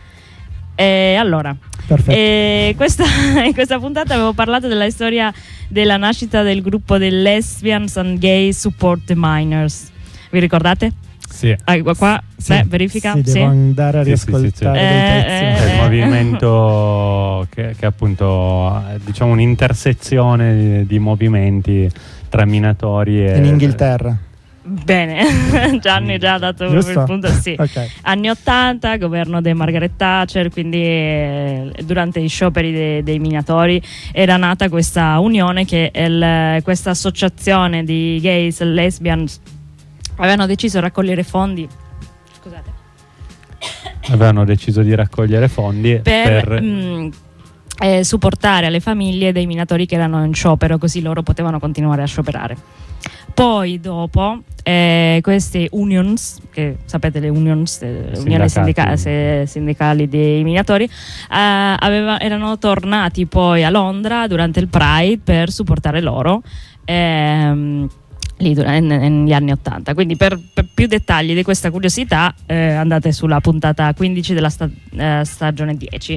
E allora, Perfetto. e questa, in questa puntata avevo parlato della storia della nascita del gruppo dei Lesbians and Gay Support the Minors. Vi ricordate? Sì. Ah, qua, qua Sì, beh, verifica. sì, Sì. devo andare a Sì, sì, sì, riascoltare sì. dei Eh, pezzi. eh, È il eh. movimento che, che appunto è, diciamo un'intersezione di, di movimenti tra minatori e In Inghilterra. Bene, Gianni già ha dato Giusto? il punto, sì. Ok. Anni ottanta, governo di Margaret Thatcher, quindi eh, durante i scioperi de- dei minatori era nata questa unione che è il- questa associazione di gays e lesbians avevano deciso di raccogliere fondi. Scusate. avevano deciso di raccogliere fondi per, per... mh, eh, supportare alle famiglie dei minatori che erano in sciopero, così loro potevano continuare a scioperare. Poi dopo eh, queste unions, che sapete le unions, eh, unioni sindica- se- sindacali dei minatori, eh, aveva- erano tornati poi a Londra durante il Pride per supportare loro. Ehm, lì negli anni ottanta. Quindi per, per più dettagli di questa curiosità eh, andate sulla puntata quindici della sta, eh, stagione dieci.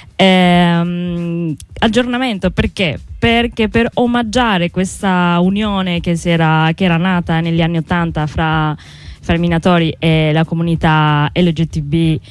Ehm, aggiornamento perché? Perché per omaggiare questa unione che, si era, che era nata negli anni ottanta fra, fra i minatori e la comunità L G B T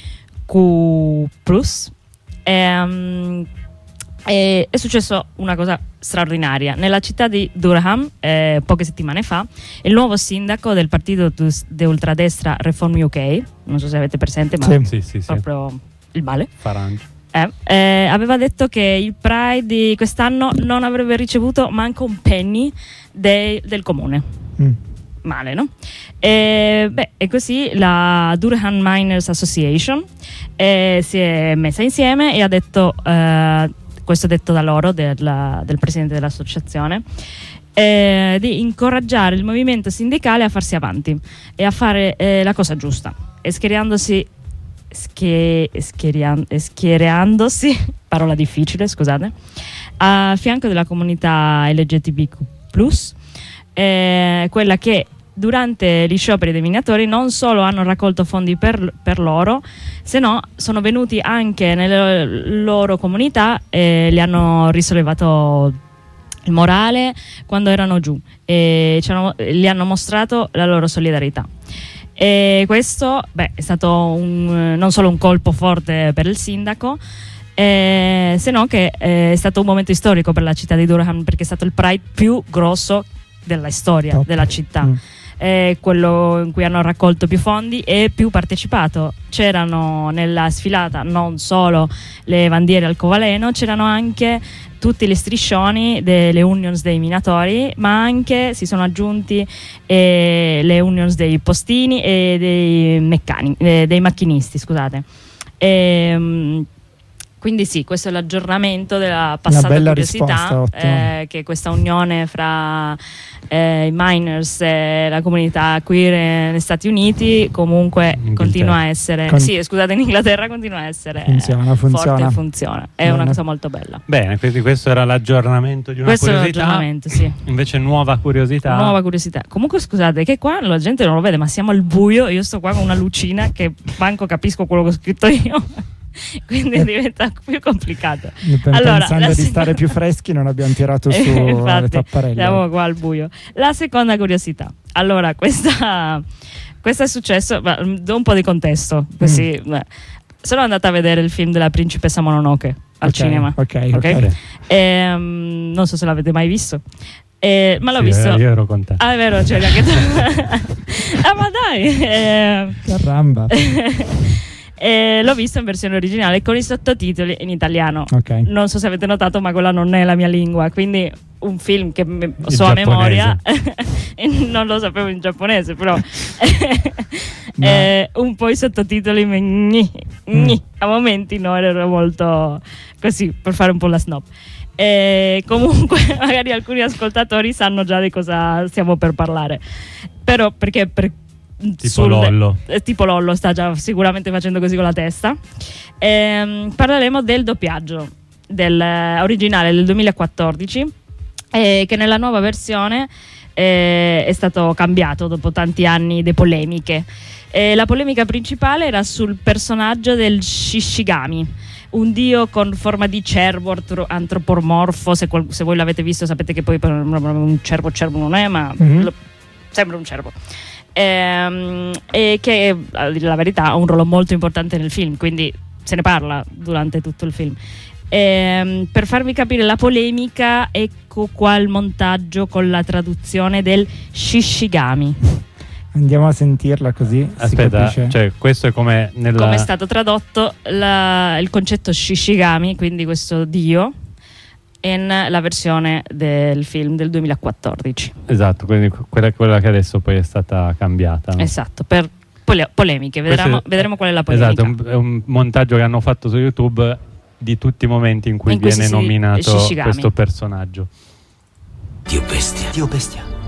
Q plus, ehm, è, è successo una cosa straordinaria. Nella città di Durham, eh, poche settimane fa, il nuovo sindaco del partito di ultradestra Reform U K, non so se avete presente, ma sì, sì, sì, proprio sì. il male, Farage. Eh, eh, aveva detto che il Pride di quest'anno non avrebbe ricevuto manco un penny dei, del comune. Mm. Male, no? E, beh, e così la Durham Miners Association eh, si è messa insieme e ha detto, eh, questo detto da loro, del, del presidente dell'associazione, eh, di incoraggiare il movimento sindacale a farsi avanti e a fare eh, la cosa giusta, e schierandosi Schie, schierian, schierandosi, parola difficile, scusate, a fianco della comunità L G B T Q plus, eh, quella che durante gli scioperi dei minatori non solo hanno raccolto fondi per, per loro, se no sono venuti anche nelle loro comunità e li hanno risollevato il morale quando erano giù e gli hanno mostrato la loro solidarietà. E questo beh, è stato un, non solo un colpo forte per il sindaco, eh, se no che è stato un momento storico per la città di Durham, perché è stato il Pride più grosso della storia Top. della città. Mm. È quello in cui hanno raccolto più fondi e più partecipato. C'erano nella sfilata non solo le bandiere al Covaleno, c'erano anche tutti gli striscioni delle unions dei minatori, ma anche si sono aggiunti eh, le unions dei postini e dei meccani, eh, dei macchinisti, scusate. E, quindi sì, questo è l'aggiornamento della passata curiosità, eh, che questa unione fra eh, i miners e la comunità queer negli Stati Uniti comunque Inghilterra. continua a essere Con... sì, scusate, in Inghilterra continua a essere funziona, funziona. forte e funziona. È Bene. una cosa molto bella. Bene, quindi questo era l'aggiornamento di una questo curiosità. È l'aggiornamento, sì. Invece nuova curiosità. Nuova curiosità. Comunque scusate che qua la gente non lo vede, ma siamo al buio, io sto qua con una lucina che manco capisco quello che ho scritto io. Quindi diventa più complicato. Allora, pensando di seconda... stare più freschi, non abbiamo tirato su Infatti, le tapparelle. Siamo qua al buio. La seconda curiosità. Allora, questa, questa è successo. Ma, do un po' di contesto. Così, mm. Sono andata a vedere il film della Principessa Mononoke al okay, cinema. Ok, ok. okay? E, um, non so se l'avete mai visto. Eh, ma l'ho sì, visto. Io ero con te. Ah, è vero, cioè anche tu. Ah, ma dai. Eh... Caramba. E l'ho visto in versione originale con i sottotitoli in italiano. Okay. Non so se avete notato, ma quella non è la mia lingua, quindi un film che me- so a memoria e non lo sapevo in giapponese, però eh, un po' i sottotitoli gni, gni. Mm. A momenti no, ero molto così per fare un po' la snob. E comunque magari alcuni ascoltatori sanno già di cosa stiamo per parlare, però perché per Tipo sul, Lollo eh, tipo Lollo sta già sicuramente facendo così con la testa. Ehm, parleremo del doppiaggio del, eh, originale del duemilaquattordici, eh, che nella nuova versione eh, è stato cambiato dopo tanti anni di polemiche. Eh, la polemica principale era sul personaggio del Shishigami, un dio con forma di cervo antropomorfo. Se, qual- se voi l'avete visto sapete che poi un cervo cervo non è, ma mm-hmm. lo- sembra un cervo. Ehm, e che a dire la verità ha un ruolo molto importante nel film, quindi se ne parla durante tutto il film. Ehm, per farvi capire la polemica, ecco qua il montaggio con la traduzione del Shishigami. Andiamo a sentirla così. Aspetta, cioè questo è come nella... come è stato tradotto la, il concetto Shishigami, quindi questo dio, in la versione del film del duemilaquattordici. Esatto, quindi quella, quella che adesso poi è stata cambiata, no? Esatto, per pole- polemiche, vedremo, è, vedremo qual è la polemica. Esatto, è un, è un montaggio che hanno fatto su YouTube di tutti i momenti in cui in cui viene si, nominato Shishigami. questo personaggio. Dio bestia, Dio bestia,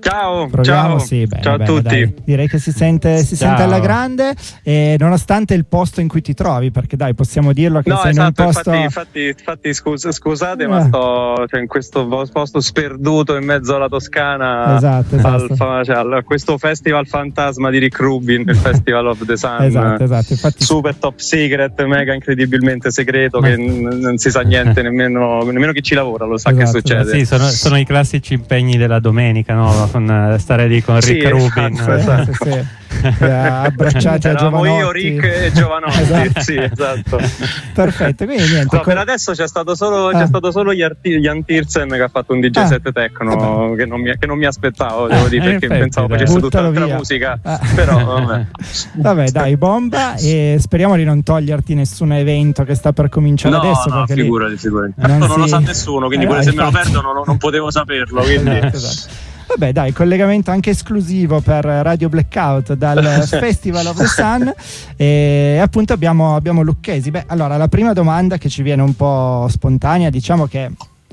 Ciao, Proviamo, ciao, sì, bene, ciao a bene, tutti. dai. Direi che si sente, si Ciao. sente alla grande, e nonostante il posto in cui ti trovi, perché dai, possiamo dirlo che No, sei esatto, in un posto. infatti, infatti, infatti scus- scusate, Eh. ma sto cioè, in questo posto sperduto in mezzo alla Toscana, Esatto, esatto. al fa- cioè, a questo festival fantasma di Rick Rubin, il Festival of the Sun. Esatto, esatto. Infatti, Super top secret, mega incredibilmente segreto, Ma- che n- non si sa niente, nemmeno, nemmeno chi ci lavora lo sa Esatto, che succede. Sì, sono, sono i classici impegni della domenica, no? Con, eh, stare lì con Sì, Rick Rubin. esatto, esatto. sì, sì. Eh, abbracciati a Eravamo Giovanotti. io, Rick e Giovanotti. Esatto. Sì, esatto. Perfetto, quindi niente. No, per adesso c'è stato solo, Ah. c'è stato solo Jan Tiersen che ha fatto un D J Ah. set techno che non, mi, che non mi aspettavo, devo Eh, dire, perché infatti, pensavo dai. facesse Buttalo tutt'altra via. musica. Ah. Però vabbè. Vabbè, dai, bomba, e speriamo di non toglierti nessun evento che sta per cominciare No, adesso. no, perché lì figurati, figurati. non Tanto non lo si- sa nessuno, quindi Eh, pure no, se me lo infatti. perdo non, non potevo saperlo. Quindi. Esatto, esatto. Vabbè, dai, collegamento anche esclusivo per Radio Blackout dal Festival of the Sun, e appunto abbiamo, abbiamo Lucchesi. Beh, allora, la prima domanda che ci viene un po' spontanea, diciamo che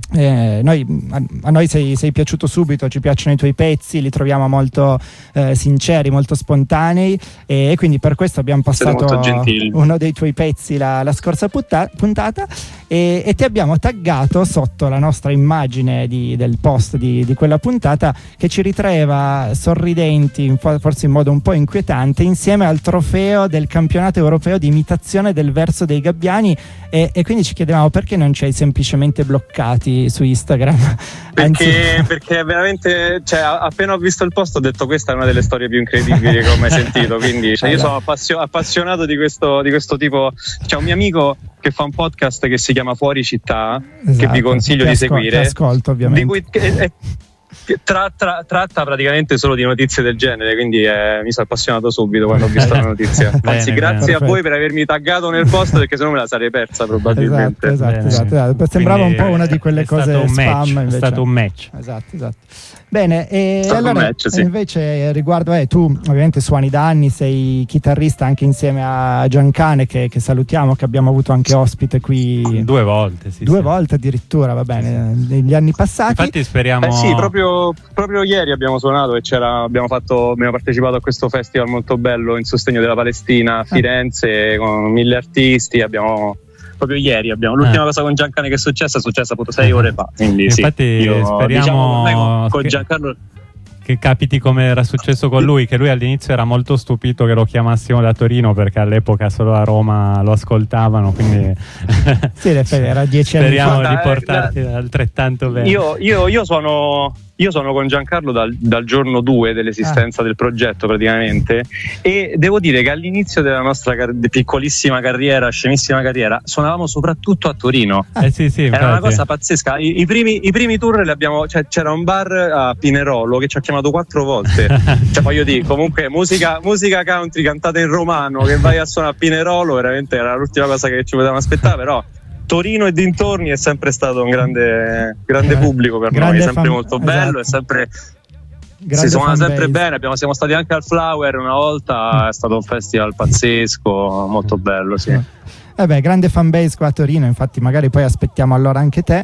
Eh, noi, a, a noi sei, sei piaciuto subito, ci piacciono i tuoi pezzi, li troviamo molto eh, sinceri, molto spontanei, e, e quindi per questo abbiamo Siete passato molto gentili. uno dei tuoi pezzi la, la scorsa putta- puntata e, e ti abbiamo taggato sotto la nostra immagine di, del post di, di quella puntata, che ci ritraeva sorridenti, in fo- forse in modo un po' inquietante, insieme al trofeo del campionato europeo di imitazione del verso dei gabbiani, e, e quindi ci chiedevamo perché non ci hai semplicemente bloccati su Instagram. Perché, Anzi- perché veramente, cioè, a- appena ho visto il post ho detto questa è una delle storie più incredibili che ho mai sentito, quindi cioè, io sono appassio- appassionato di questo, di questo tipo. C'è un mio amico che fa un podcast che si chiama Fuori Città, che Esatto, vi consiglio che di asco- seguire, che ascolto, ovviamente. di cui che- è- che tra- tra- tratta praticamente solo di notizie del genere, quindi eh, mi sono appassionato subito quando ho visto la notizia. Anzi, Bene, grazie bene. a voi per avermi taggato nel post, perché sennò me la sarei persa probabilmente. Esatto, esatto, Bene. esatto, esatto. Sembrava Quindi, un po' una di quelle è cose stato un spam, match, invece. è stato un match. Esatto, esatto. Bene, e stato un allora match, sì. invece riguardo, eh, tu ovviamente suoni da anni, sei chitarrista anche insieme a Giancane, che, che salutiamo, che abbiamo avuto anche ospite qui Due volte, sì, due sì. volte addirittura, va bene, negli anni passati. Infatti speriamo. Eh sì, proprio, proprio ieri abbiamo suonato e c'era, abbiamo, fatto, abbiamo partecipato a questo festival molto bello in sostegno della Palestina a Firenze con mille artisti. Abbiamo proprio ieri abbiamo l'ultima Eh. cosa con Giancane che è successa è successa appunto sei ore fa. Quindi Infatti sì, io, speriamo diciamo, ormai con, con che- Giancarlo. Che capiti come era successo con lui, che lui all'inizio era molto stupito che lo chiamassimo da Torino, perché all'epoca solo a Roma lo ascoltavano, quindi Sì, in effetti era dieci anni speriamo fa. di Guarda, portarti eh, altrettanto bene. Io, io, io sono io sono con Giancarlo dal, dal giorno due dell'esistenza del progetto praticamente, e devo dire che all'inizio della nostra car- piccolissima carriera, scemissima carriera, suonavamo soprattutto a Torino. Eh sì, sì, Era una infatti. cosa pazzesca. I, i primi, i primi tour li abbiamo, cioè, c'era un bar a Pinerolo che ci ha chiamato quattro volte. Cioè, voglio dire, comunque musica, musica country cantata in romano che vai a suonare a Pinerolo, veramente era l'ultima cosa che ci potevamo aspettare, però Torino e dintorni è sempre stato un grande, grande pubblico per Grande noi, è sempre fan- molto bello, esatto. è sempre Grande si suona sempre fanbase. bene. Abbiamo, siamo stati anche al Flower una volta, è stato un festival pazzesco, molto bello, sì. Eh beh, grande fanbase qua a Torino, infatti magari poi aspettiamo allora anche te.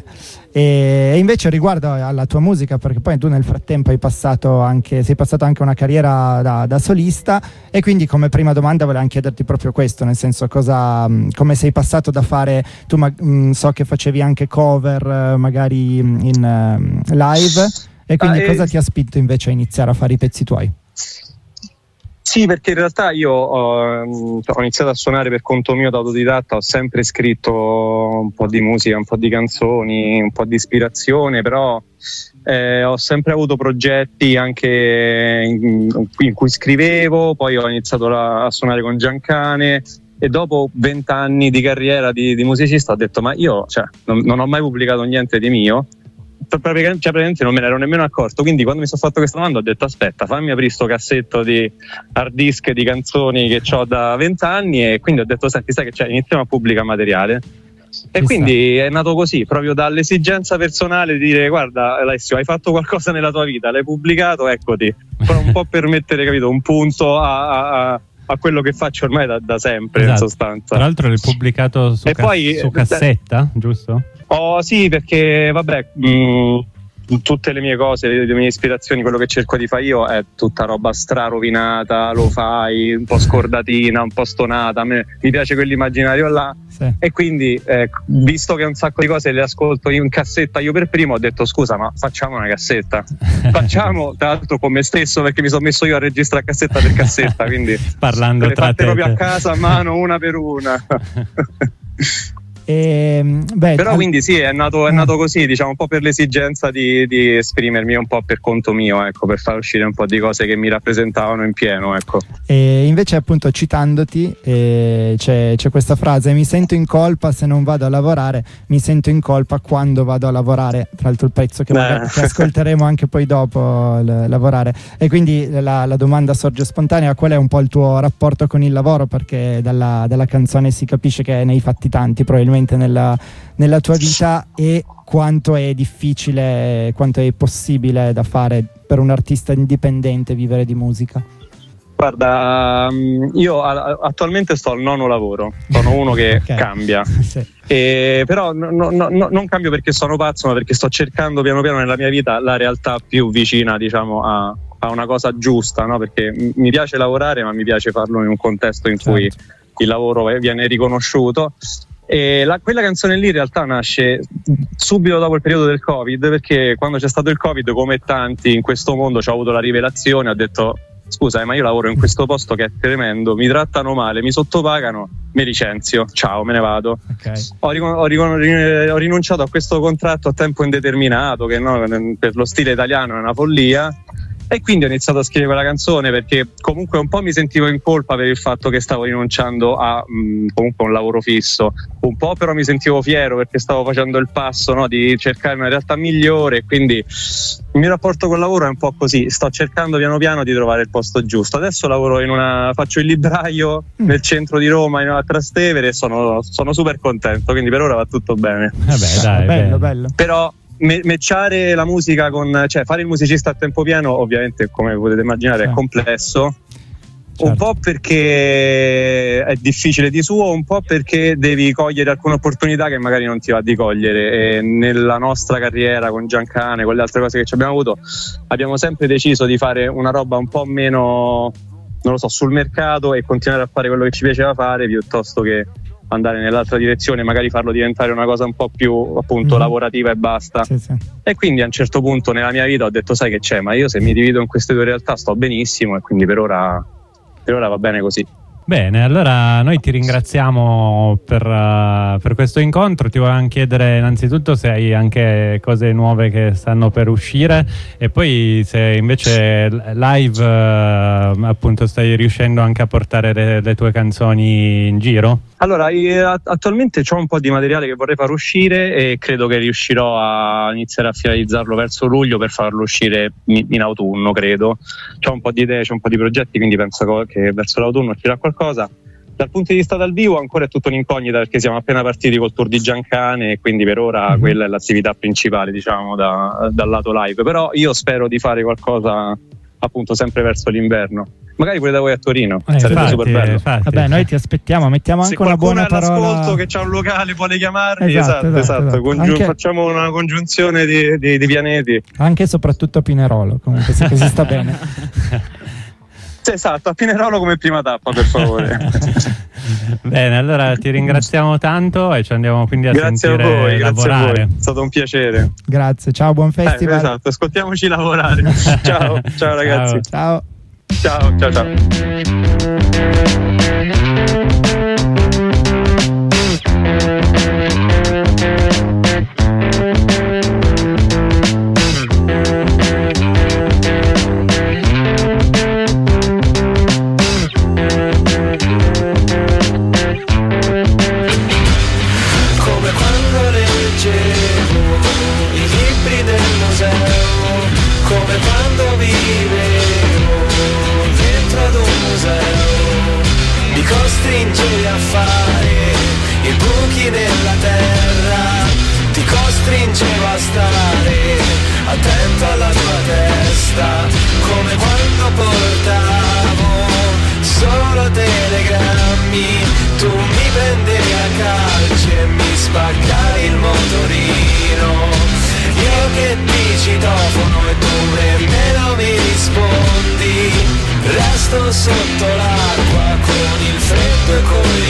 E e invece riguardo alla tua musica, perché poi tu nel frattempo hai passato anche, sei passato anche una carriera da, da solista, e quindi come prima domanda volevo chiederti proprio questo, nel senso cosa, mh, come sei passato da fare, tu ma, mh, so che facevi anche cover eh, magari mh, in eh, live, e quindi Ah, eh, cosa ti ha spinto invece a iniziare a fare i pezzi tuoi? Sì, perché in realtà io ho, ho iniziato a suonare per conto mio da autodidatta, ho sempre scritto un po' di musica, un po' di canzoni, un po' di ispirazione, però eh, ho sempre avuto progetti anche in, in cui scrivevo, poi ho iniziato la, a suonare con Giancane, e dopo vent'anni di carriera di, di musicista ho detto ma io cioè, non, non ho mai pubblicato niente di mio. Praticamente, cioè, praticamente non me ne ero nemmeno accorto, quindi quando mi sono fatto questa domanda ho detto aspetta, fammi aprire sto cassetto di hard disk di canzoni che ho da vent'anni, e quindi ho detto senti, sai che c'è, iniziamo a pubblicare materiale, e Ci quindi è nato così, proprio dall'esigenza personale di dire guarda Alessio, hai fatto qualcosa nella tua vita, l'hai pubblicato, eccoti, un po' per mettere, capito, un punto a, a, a quello che faccio ormai da, da sempre, Esatto. in sostanza. Tra l'altro l'hai pubblicato su, E ca- poi- su cassetta, giusto? Oh sì, perché vabbè, mh, tutte le mie cose, le, le mie ispirazioni, quello che cerco di fare io è tutta roba strarovinata, lo fai un po' scordatina, un po' stonata. A me mi piace quell'immaginario là, sì. E quindi eh, visto che un sacco di cose le ascolto in cassetta io per primo, ho detto scusa, ma facciamo una cassetta, facciamo tra l'altro con me stesso, perché mi sono messo io a registrare cassetta per cassetta, quindi parlando le tra fatte te proprio a casa a mano, una per una. E, beh, però al... quindi sì, è nato, è nato così, diciamo, un po' per l'esigenza di, di esprimermi un po' per conto mio, ecco, per far uscire un po' di cose che mi rappresentavano in pieno, ecco. E invece appunto citandoti eh, c'è, c'è questa frase: mi sento in colpa se non vado a lavorare, mi sento in colpa quando vado a lavorare. Tra l'altro il pezzo che, magari, che ascolteremo anche poi dopo l- lavorare. E quindi la, la domanda sorge spontanea: qual è un po' il tuo rapporto con il lavoro? Perché dalla, dalla canzone si capisce che ne hai fatti tanti probabilmente nella, nella tua vita, e quanto è difficile, quanto è possibile da fare per un artista indipendente vivere di musica. Guarda, io attualmente sto al nono lavoro, sono uno che okay. cambia, sì. E però no, no, no, non cambio perché sono pazzo, ma perché sto cercando piano piano nella mia vita la realtà più vicina, diciamo, a, a una cosa giusta, no? Perché mi piace lavorare, ma mi piace farlo in un contesto in cui certo. il lavoro viene riconosciuto. E la, quella canzone lì in realtà nasce subito dopo il periodo del Covid, perché quando c'è stato il Covid, come tanti in questo mondo, ci ho avuto la rivelazione, ho detto scusa, ma io lavoro in questo posto che è tremendo, mi trattano male, mi sottopagano, mi licenzio, ciao, me ne vado. Okay. Ho, ricon- ho, ricon- ho rinunciato a questo contratto a tempo indeterminato che no, per lo stile italiano è una follia. E quindi ho iniziato a scrivere quella canzone perché comunque un po' mi sentivo in colpa per il fatto che stavo rinunciando a mh, comunque un lavoro fisso, un po' però mi sentivo fiero perché stavo facendo il passo, no, di cercare una realtà migliore, e quindi il mio rapporto col lavoro è un po' così, sto cercando piano piano di trovare il posto giusto. Adesso lavoro in una, faccio il libraio mm. nel centro di Roma, in una Trastevere, e sono, sono super contento, quindi per ora va tutto bene. Vabbè, dai, bello, bello. Però Me- matchare la musica con, cioè fare il musicista a tempo pieno ovviamente, come potete immaginare, sì. è complesso, certo. un po' perché è difficile di suo, un po' perché devi cogliere alcune opportunità che magari non ti va di cogliere, e nella nostra carriera con Giancane, con le altre cose che ci abbiamo avuto, abbiamo sempre deciso di fare una roba un po' meno, non lo so, sul mercato, e continuare a fare quello che ci piaceva fare piuttosto che andare nell'altra direzione, magari farlo diventare una cosa un po' più appunto mm. lavorativa e basta. Sì, sì. E quindi a un certo punto nella mia vita ho detto sai che c'è, ma io se mi divido in queste due realtà sto benissimo, e quindi per ora, per ora va bene così. Bene, allora noi ti ringraziamo per, uh, per questo incontro. Ti volevo chiedere innanzitutto se hai anche cose nuove che stanno per uscire, e poi se invece live uh, appunto stai riuscendo anche a portare le, le tue canzoni in giro. Allora, io attualmente ho un po' di materiale che vorrei far uscire, e credo che riuscirò a iniziare a finalizzarlo verso luglio per farlo uscire in, in autunno, credo. C'ho un po' di idee, c'ho un po' di progetti, quindi penso che verso l'autunno uscirà qualcosa. Dal punto di vista dal vivo ancora è tutto un'incognita, perché siamo appena partiti col tour di Giancane, e quindi per ora mm-hmm. quella è l'attività principale, diciamo, da, dal lato live. Però io spero di fare qualcosa appunto sempre verso l'inverno, magari pure da voi a Torino, eh, sarebbe infatti, super bello. Infatti. Vabbè, noi ti aspettiamo, mettiamo anche se una buona parola. all'ascolto che c'ha un locale può chiamarmi, esatto, esatto, esatto, esatto. Congiun- anche... facciamo una congiunzione di, di, di pianeti, anche e soprattutto a Pinerolo, comunque, se così sta bene. Sì, esatto, a Pinerolo come prima tappa, per favore. Bene, allora ti ringraziamo tanto e ci andiamo quindi a grazie sentire a voi, lavorare. Grazie a voi, è stato un piacere. Grazie, ciao, buon festival. Eh, esatto, ascoltiamoci lavorare. Ciao, ciao ragazzi. Ciao. Ciao, ciao, ciao. Costringe a fare i buchi nella terra, ti costringevo a stare attento alla tua testa, come quando portavo solo telegrammi, tu mi prendevi a calci e mi spaccavi il motorino, io che ti citavo nato sotto l'acqua con il freddo e con i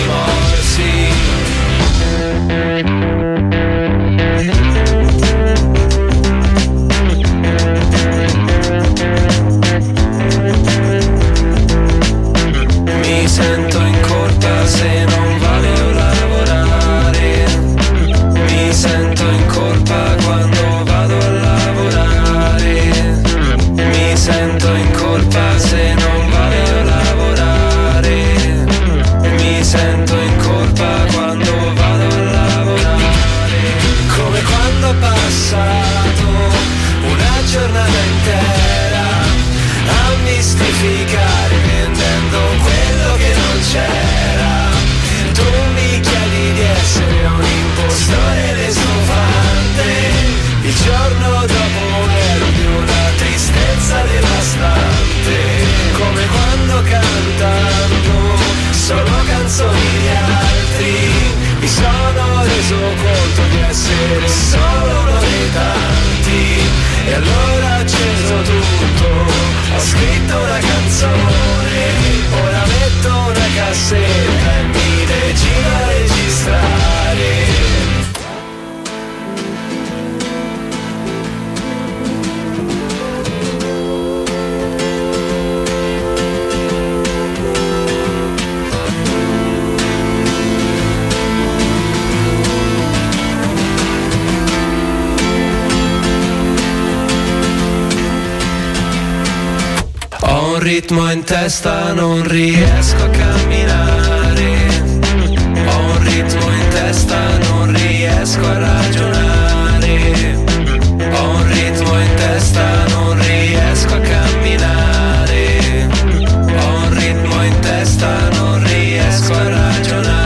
rimorsi. Mi sento in colpa se non vale lavorare. Mi sento in colpa quando vado a lavorare. Mi sento in colpa se non vale lavorare. Mi sento in colpa quando vado a lavorare. Come quando ho passato una giornata intera a mistificare vendendo quello che non c'era. Tu mi chiedi di essere un impostore desnufante. Il giorno dopo ero di una tristezza devastante. Come quando cantando solo canzoni di altri mi sono reso conto di essere solo uno dei tanti. E allora ho acceso tutto, ho scritto una canzone, ora metto una cassetta e mi decido a registrare. Ho un ritmo in testa, non riesco a camminare. Ho un ritmo in testa, non riesco a ragionare. Ho un ritmo in testa, non riesco a camminare. Ho un ritmo in testa, non riesco a ragionare.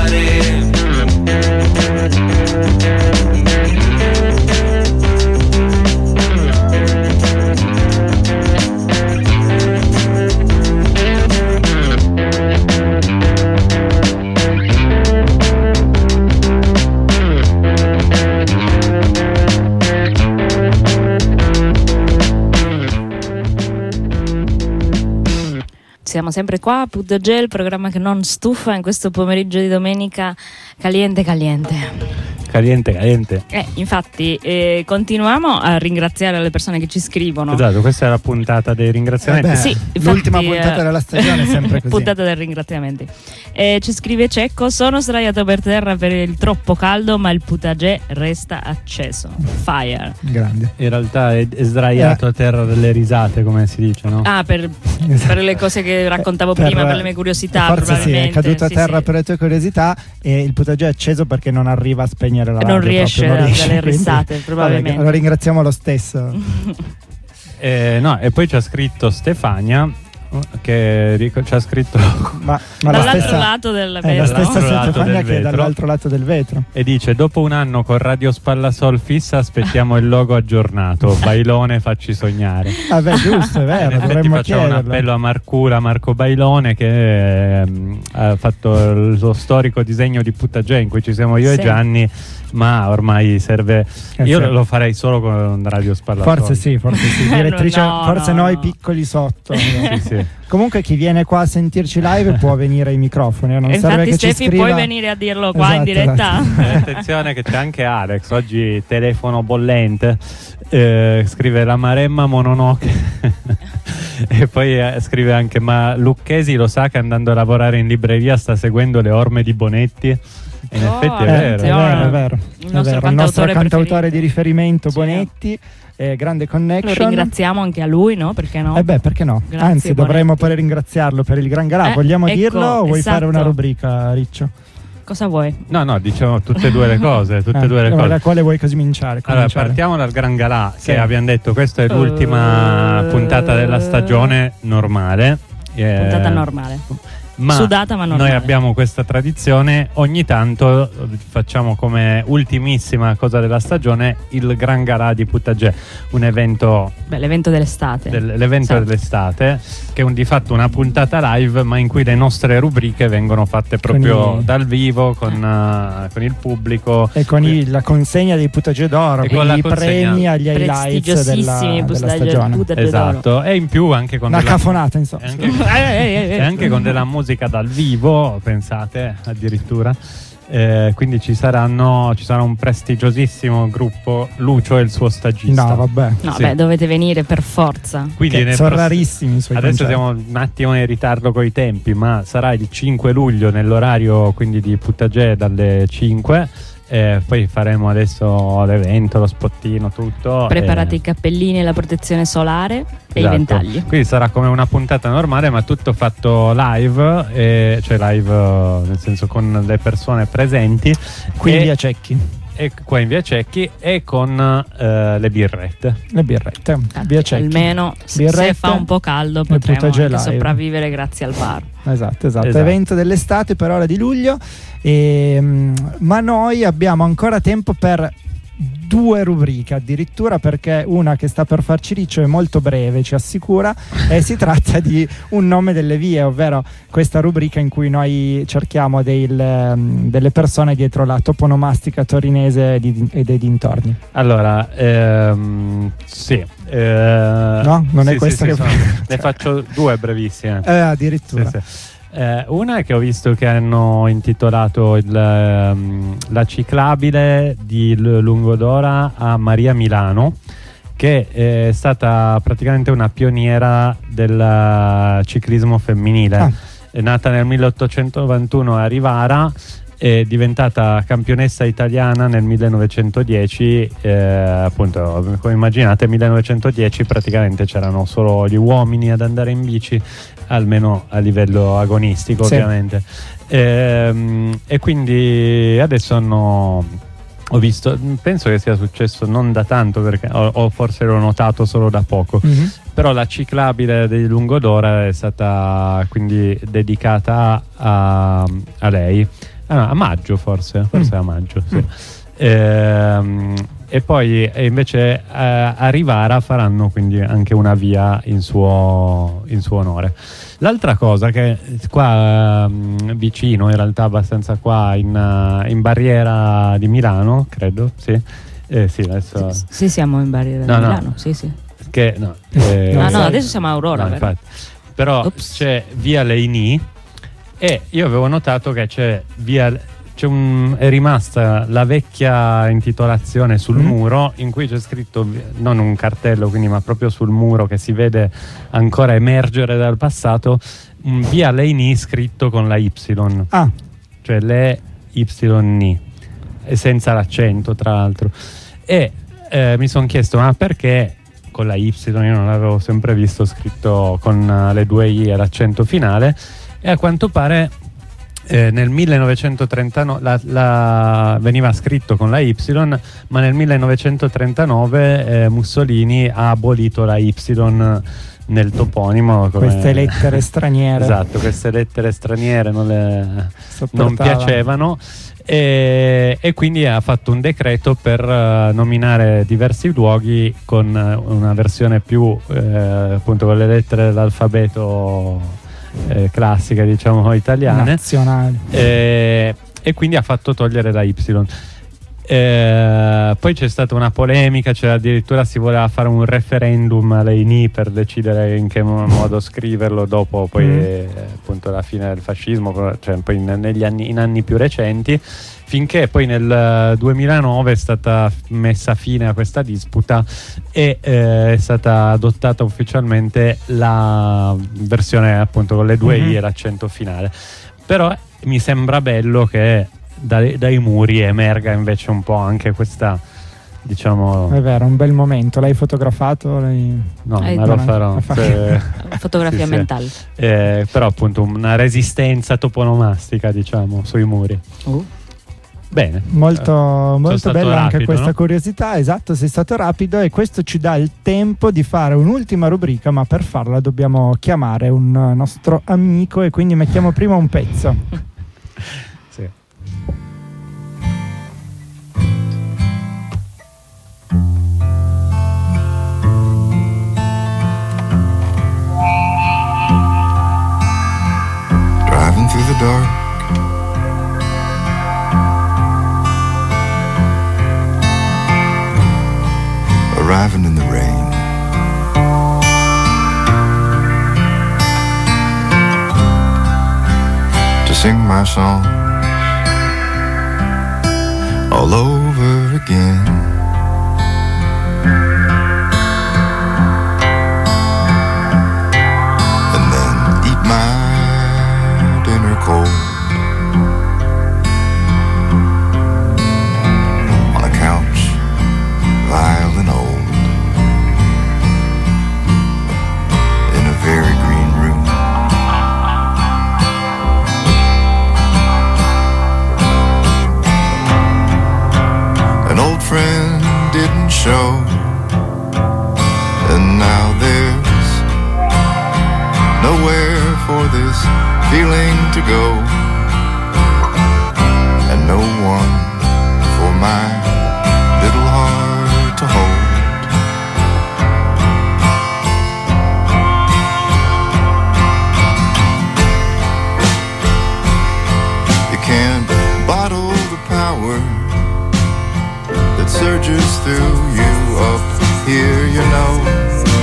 Siamo sempre qua, Put J, il programma che non stufa in questo pomeriggio di domenica caliente caliente. Caliente, caliente. Eh, infatti, eh, continuiamo a ringraziare le persone che ci scrivono. Esatto, questa è la puntata dei ringraziamenti. Eh beh, sì, infatti, l'ultima puntata eh, della stagione è sempre così. Puntata dei ringraziamenti. Eh, ci scrive Cecco: sono sdraiato per terra per il troppo caldo, ma il putagè resta acceso. Fire. Grande. In realtà è, è sdraiato Eh. a terra delle risate, come si dice, no? Ah, per, per le cose che raccontavo Per- prima, per le mie curiosità. Forse sì, è probabilmente. caduto a Sì, terra sì. per le tue curiosità e il putagè è acceso perché non arriva a spegnere la radio. Non riesce proprio, non riesce, dalle quindi- risate, Vabbè, probabilmente. lo ringraziamo lo stesso. Eh, no, e poi ci ha scritto Stefania che ric- ci ha scritto ma, ma la Dall'altro stessa, lato del è la vetro. stessa Dall'altro lato Stefania del che è vetro. dall'altro lato del vetro. e dice: dopo un anno con Radio Spallasol fissa aspettiamo il logo aggiornato. Bailone, facci sognare. Vabbè, giusto, è In vero, effetti dovremmo facciamo un chiederlo. appello a Marcura, Marco Bailone, che ehm, ha fatto lo storico disegno di Putagè in cui ci siamo io Sì. e Gianni, ma ormai serve. Eh, Io sì. lo farei solo con Radio Spallasol. Forse sì, forse sì. Direttrice, No, forse no, noi no. piccoli sotto. Sì, sì. Comunque chi viene qua a sentirci live può venire ai microfoni, non E serve infatti, che ci Stefi, scriva. puoi venire a dirlo qua in Esatto, diretta. Eh, attenzione che c'è anche Alex, oggi telefono bollente, eh, scrive la Maremma Mononoke e poi eh, scrive anche: ma Lucchesi lo sa che andando a lavorare in libreria sta seguendo le orme di Bonetti? E in Oh, effetti è Eh, vero. è vero, è vero. Il È nostro vero. Il nostro cantautore cantautore preferito. di riferimento, Sì. Bonetti, eh, grande Lo connection. ringraziamo anche a lui, no? Perché no? Eh beh, perché no? Grazie, Anzi, Bonetti. dovremmo poi ringraziarlo per il gran galà. Eh, Vogliamo ecco, dirlo o vuoi esatto. fare una rubrica, Riccio? Cosa vuoi? No, no, diciamo tutte e due le cose, tutte e Eh, due le allora, cose. da quale vuoi cominciare? Allora, cominciare? partiamo dal Gran Galà, Sì. che abbiamo detto questa è l'ultima Uh, puntata della stagione normale. Eh, Puntata normale. Ma sudata ma normale. Noi abbiamo questa tradizione, ogni tanto facciamo come ultimissima cosa della stagione il Gran Galà di Putagè, un evento Beh, l'evento dell'estate del, l'evento Sì. dell'estate che è un, di fatto una puntata live, ma in cui le nostre rubriche vengono fatte proprio Con i- dal vivo con, uh, con il pubblico E con i- la consegna dei Putagè d'oro, E con quindi la i consegna- premi agli highlights della, della stagione. esatto, e in più anche con Una della, cafonata, insomma. anche, e anche con della musica dal vivo, pensate, addirittura. Eh, quindi ci saranno ci sarà un prestigiosissimo gruppo, Lucio e il suo stagista. No, vabbè. No, Sì. beh, dovete venire per forza. Quindi Che nel sono pross- rarissimi i suoi Adesso concerti. siamo un attimo in ritardo coi tempi, ma sarà il cinque luglio nell'orario quindi di Putagè dalle cinque. Eh, poi faremo adesso l'evento, lo spottino, tutto. Preparate eh, i cappellini e la protezione solare e esatto. i ventagli. Quindi sarà come una puntata normale, ma tutto fatto live, eh, cioè live eh, nel senso con le persone presenti. Qui e, in via Cecchi. E qua in via Cecchi e con eh, le birrette. Le birrette. Via Cecchi. Almeno se Birrette fa un po' caldo e potremo Putagè anche live. sopravvivere grazie al bar. Esatto, esatto, Esatto. evento dell'estate per ora di luglio. E, ma noi abbiamo ancora tempo per due rubriche addirittura, perché una che sta per farci riccio è molto breve, ci assicura, e si tratta di Un nome delle vie, ovvero questa rubrica in cui noi cerchiamo del, delle persone dietro la toponomastica torinese di- e dei dintorni. Allora, ehm, sì. eh, No? Non è sì, questa sì, che sì, fa- sono- Ne faccio due brevissime. Eh, addirittura. Sì, sì. Eh, una è che ho visto che hanno intitolato il, ehm, la ciclabile di L- Lungodora a Maria Milano, che è stata praticamente una pioniera del eh, ciclismo femminile. Ah. È nata nel milleottocentonovantuno a Rivara, è diventata campionessa italiana nel millenovecentodieci, eh, appunto come immaginate millenovecentodieci praticamente c'erano solo gli uomini ad andare in bici, almeno a livello agonistico Sì. ovviamente. Ehm, e quindi adesso hanno, ho visto, penso che sia successo non da tanto, perché o, o forse l'ho notato solo da poco, Mhm. però la ciclabile di Lungodora è stata quindi dedicata a, a lei. Ah, no, a maggio forse, forse Mm. a maggio, sì. Ehm, e poi e invece eh, a Rivara faranno quindi anche una via in suo, in suo onore. L'altra cosa che qua ehm, vicino, in realtà abbastanza qua in, eh, in Barriera di Milano, credo, sì. Eh, sì, adesso Sì, siamo in barriera No, di no. Milano. Sì, sì. che no, eh, Ah, no, adesso siamo a Aurora. no, vero? infatti. Però c'è via Leini e io avevo notato che c'è via c'è un, è rimasta la vecchia intitolazione sul Mm. muro in cui c'è scritto vi- non un cartello quindi ma proprio sul muro che si vede ancora emergere dal passato un via Leini scritto con la Y, Ah, cioè le Y N e senza l'accento tra l'altro, e eh, mi sono chiesto ma perché con la Y, io non l'avevo sempre visto scritto con eh, le due I e l'accento finale, e a quanto pare eh, nel millenovecentotrentanove la, la, veniva scritto con la Y, ma nel millenovecentotrentanove eh, Mussolini ha abolito la Y nel toponimo come- queste lettere straniere. esatto, queste lettere straniere non, le, non Sopportava. piacevano e, e quindi ha fatto un decreto per eh, nominare diversi luoghi con eh, una versione più eh, appunto con le lettere dell'alfabeto eh, classiche, diciamo italiane, Nazionali. e, e quindi ha fatto togliere la Y. Eh, poi c'è stata una polemica, cioè addirittura si voleva fare un referendum alle I N I per decidere in che mo- modo scriverlo dopo poi Mm. eh, appunto la fine del fascismo, cioè poi in, negli anni, in anni più recenti, finché poi nel eh, duemilanove è stata messa fine a questa disputa e eh, è stata adottata ufficialmente la versione appunto con le due Mhm. I e l'accento finale. Però mi sembra bello che dai, dai muri emerga invece un po' anche questa, diciamo, È vero, un bel momento. L'hai fotografato? L'hai... no, Hai me lo detto- farò, fa- se- Fotografia sì, sì. mentale. Eh, però appunto una resistenza toponomastica, diciamo, sui muri. Uh. Bene. Molto, molto bella rapido, anche questa no? curiosità, esatto, sei stato rapido e questo ci dà il tempo di fare un'ultima rubrica, ma per farla dobbiamo chiamare un nostro amico e quindi mettiamo prima un pezzo. Sì. Driving through the dark, arriving in the rain, to sing my song all over again. And then eat my dinner cold on a couch, vile and old, in a very green room. An old friend didn't show, and now there's nowhere for this feeling to go, and no one for my little heart to hold. You can't bottle the power that surges through you up here, you know.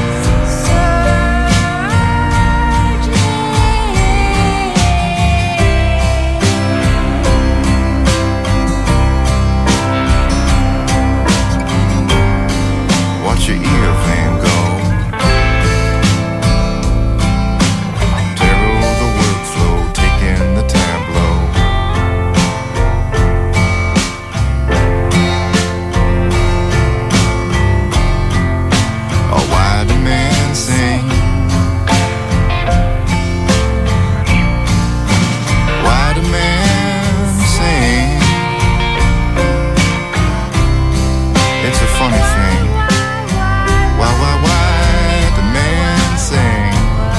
Watch your ear fan go. Tarot the workflow, take in the tableau. Oh, why do men sing? Why do men sing? It's a funny thing. Why, why, why do men sing?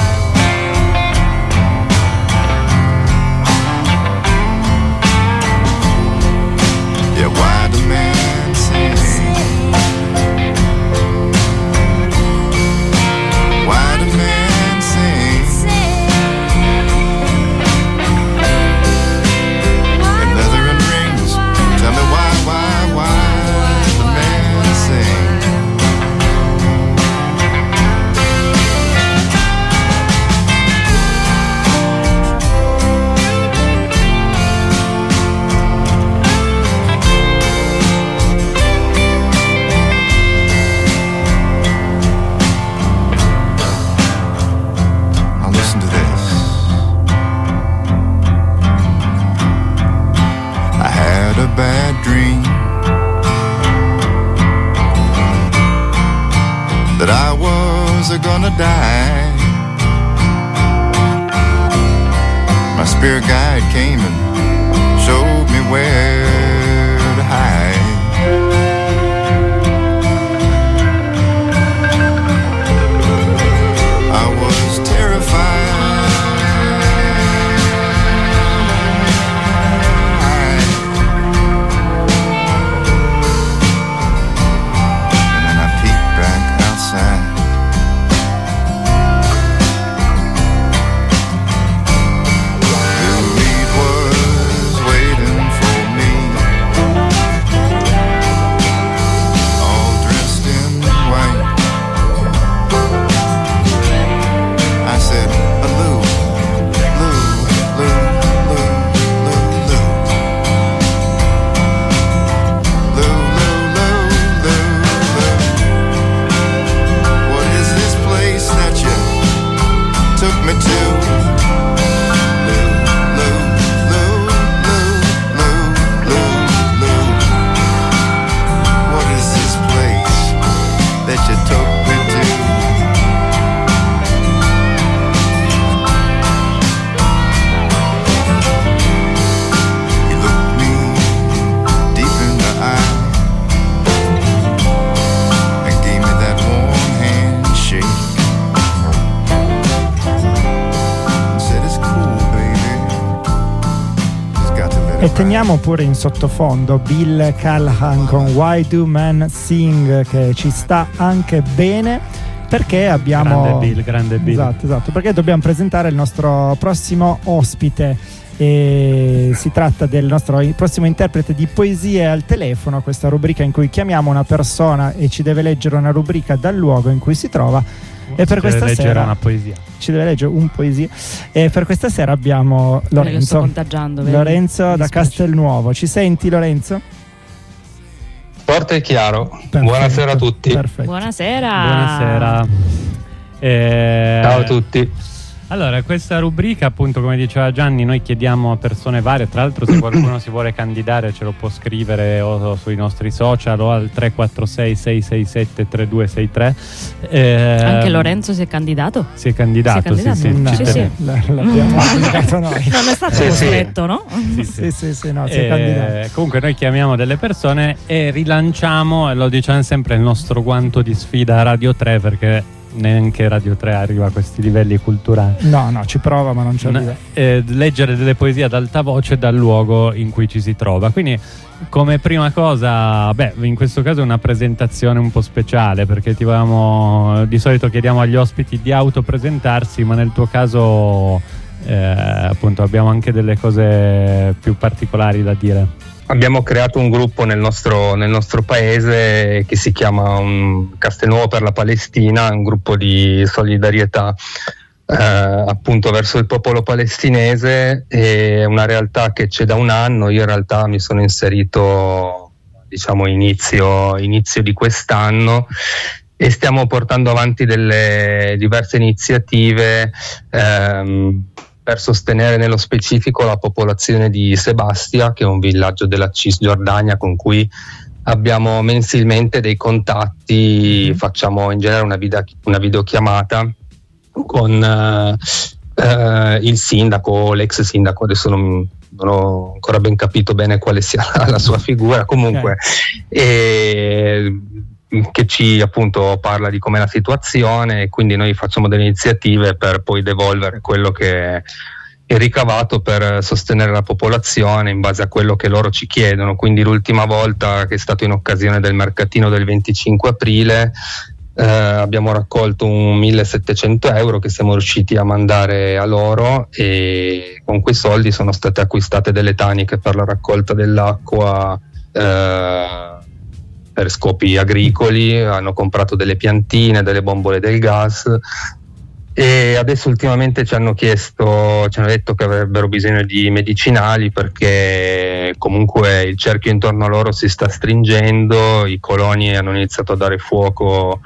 Yeah, why do men sing? Why do men sing? And leather and rings, tell me why, why, why do men sing? Now listen to this. I had a bad dream that I was gonna die. My spirit guide came and showed me where to hide. I was terrified, and then I peeked back outside. The lead was waiting for me. E teniamo pure in sottofondo Bill Callahan con Why Do Men Sing, che ci sta anche bene, perché abbiamo grande Bill, grande Bill. Esatto, esatto, perché dobbiamo presentare il nostro prossimo ospite. E si tratta del nostro prossimo interprete di Poesie al telefono, questa rubrica in cui chiamiamo una persona e ci deve leggere una rubrica dal luogo in cui si trova. E per questa sera una poesia. Ci deve leggere un poesia. E per questa sera abbiamo Lorenzo. Sto contagiando, vedi? Lorenzo da Castelnuovo. Ci senti, Lorenzo? Forte e chiaro. Perfetto. Buonasera a tutti. Perfetto. Buonasera. Buonasera. Eh, Ciao a tutti. Allora, questa rubrica, appunto, come diceva Gianni, noi chiediamo a persone varie. Tra l'altro, se qualcuno si vuole candidare, ce lo può scrivere o, o sui nostri social o al tre quattro sei sei sei sette tre due sei tre. Eh, Anche Lorenzo si è candidato? Si è candidato, si è sì, candidato? sì, sì, sì. sì. L- l'abbiamo candidato noi. Non è stato Sì, costretto, sì. no? Sì, sì. Sì, sì, sì, no, si è Eh, candidato. comunque noi chiamiamo delle persone e rilanciamo, e lo diciamo sempre, il nostro guanto di sfida a Radio tre, perché neanche Radio tre arriva a questi livelli culturali. No, no, ci prova ma non ci arriva. Eh, leggere delle poesie ad alta voce dal luogo in cui ci si trova. Quindi, come prima cosa, beh, in questo caso è una presentazione un po' speciale, perché ti volevamo, di solito chiediamo agli ospiti di autopresentarsi, ma nel tuo caso eh, appunto abbiamo anche delle cose più particolari da dire. Abbiamo creato un gruppo nel nostro, nel nostro paese che si chiama um, Castelnuovo per la Palestina, un gruppo di solidarietà eh, appunto verso il popolo palestinese. È una realtà che c'è da un anno. Io in realtà mi sono inserito, diciamo, inizio, inizio di quest'anno, e stiamo portando avanti delle diverse iniziative ehm, per sostenere nello specifico la popolazione di Sebastia, che è un villaggio della Cisgiordania con cui abbiamo mensilmente dei contatti. Mm-hmm. Facciamo in genere una, video, una videochiamata con eh, eh, il sindaco o l'ex sindaco, adesso non, non ho ancora ben capito bene quale sia la, la sua figura, comunque okay. e, che ci appunto parla di com'è la situazione, e quindi noi facciamo delle iniziative per poi devolvere quello che è il ricavato per sostenere la popolazione in base a quello che loro ci chiedono. Quindi l'ultima volta, che è stato in occasione del mercatino del venticinque aprile, eh, abbiamo raccolto un millesettecento euro che siamo riusciti a mandare a loro, e con quei soldi sono state acquistate delle taniche per la raccolta dell'acqua eh, per scopi agricoli, hanno comprato delle piantine, delle bombole del gas, e adesso ultimamente ci hanno chiesto, ci hanno detto che avrebbero bisogno di medicinali, perché comunque il cerchio intorno a loro si sta stringendo, i coloni hanno iniziato a dare fuoco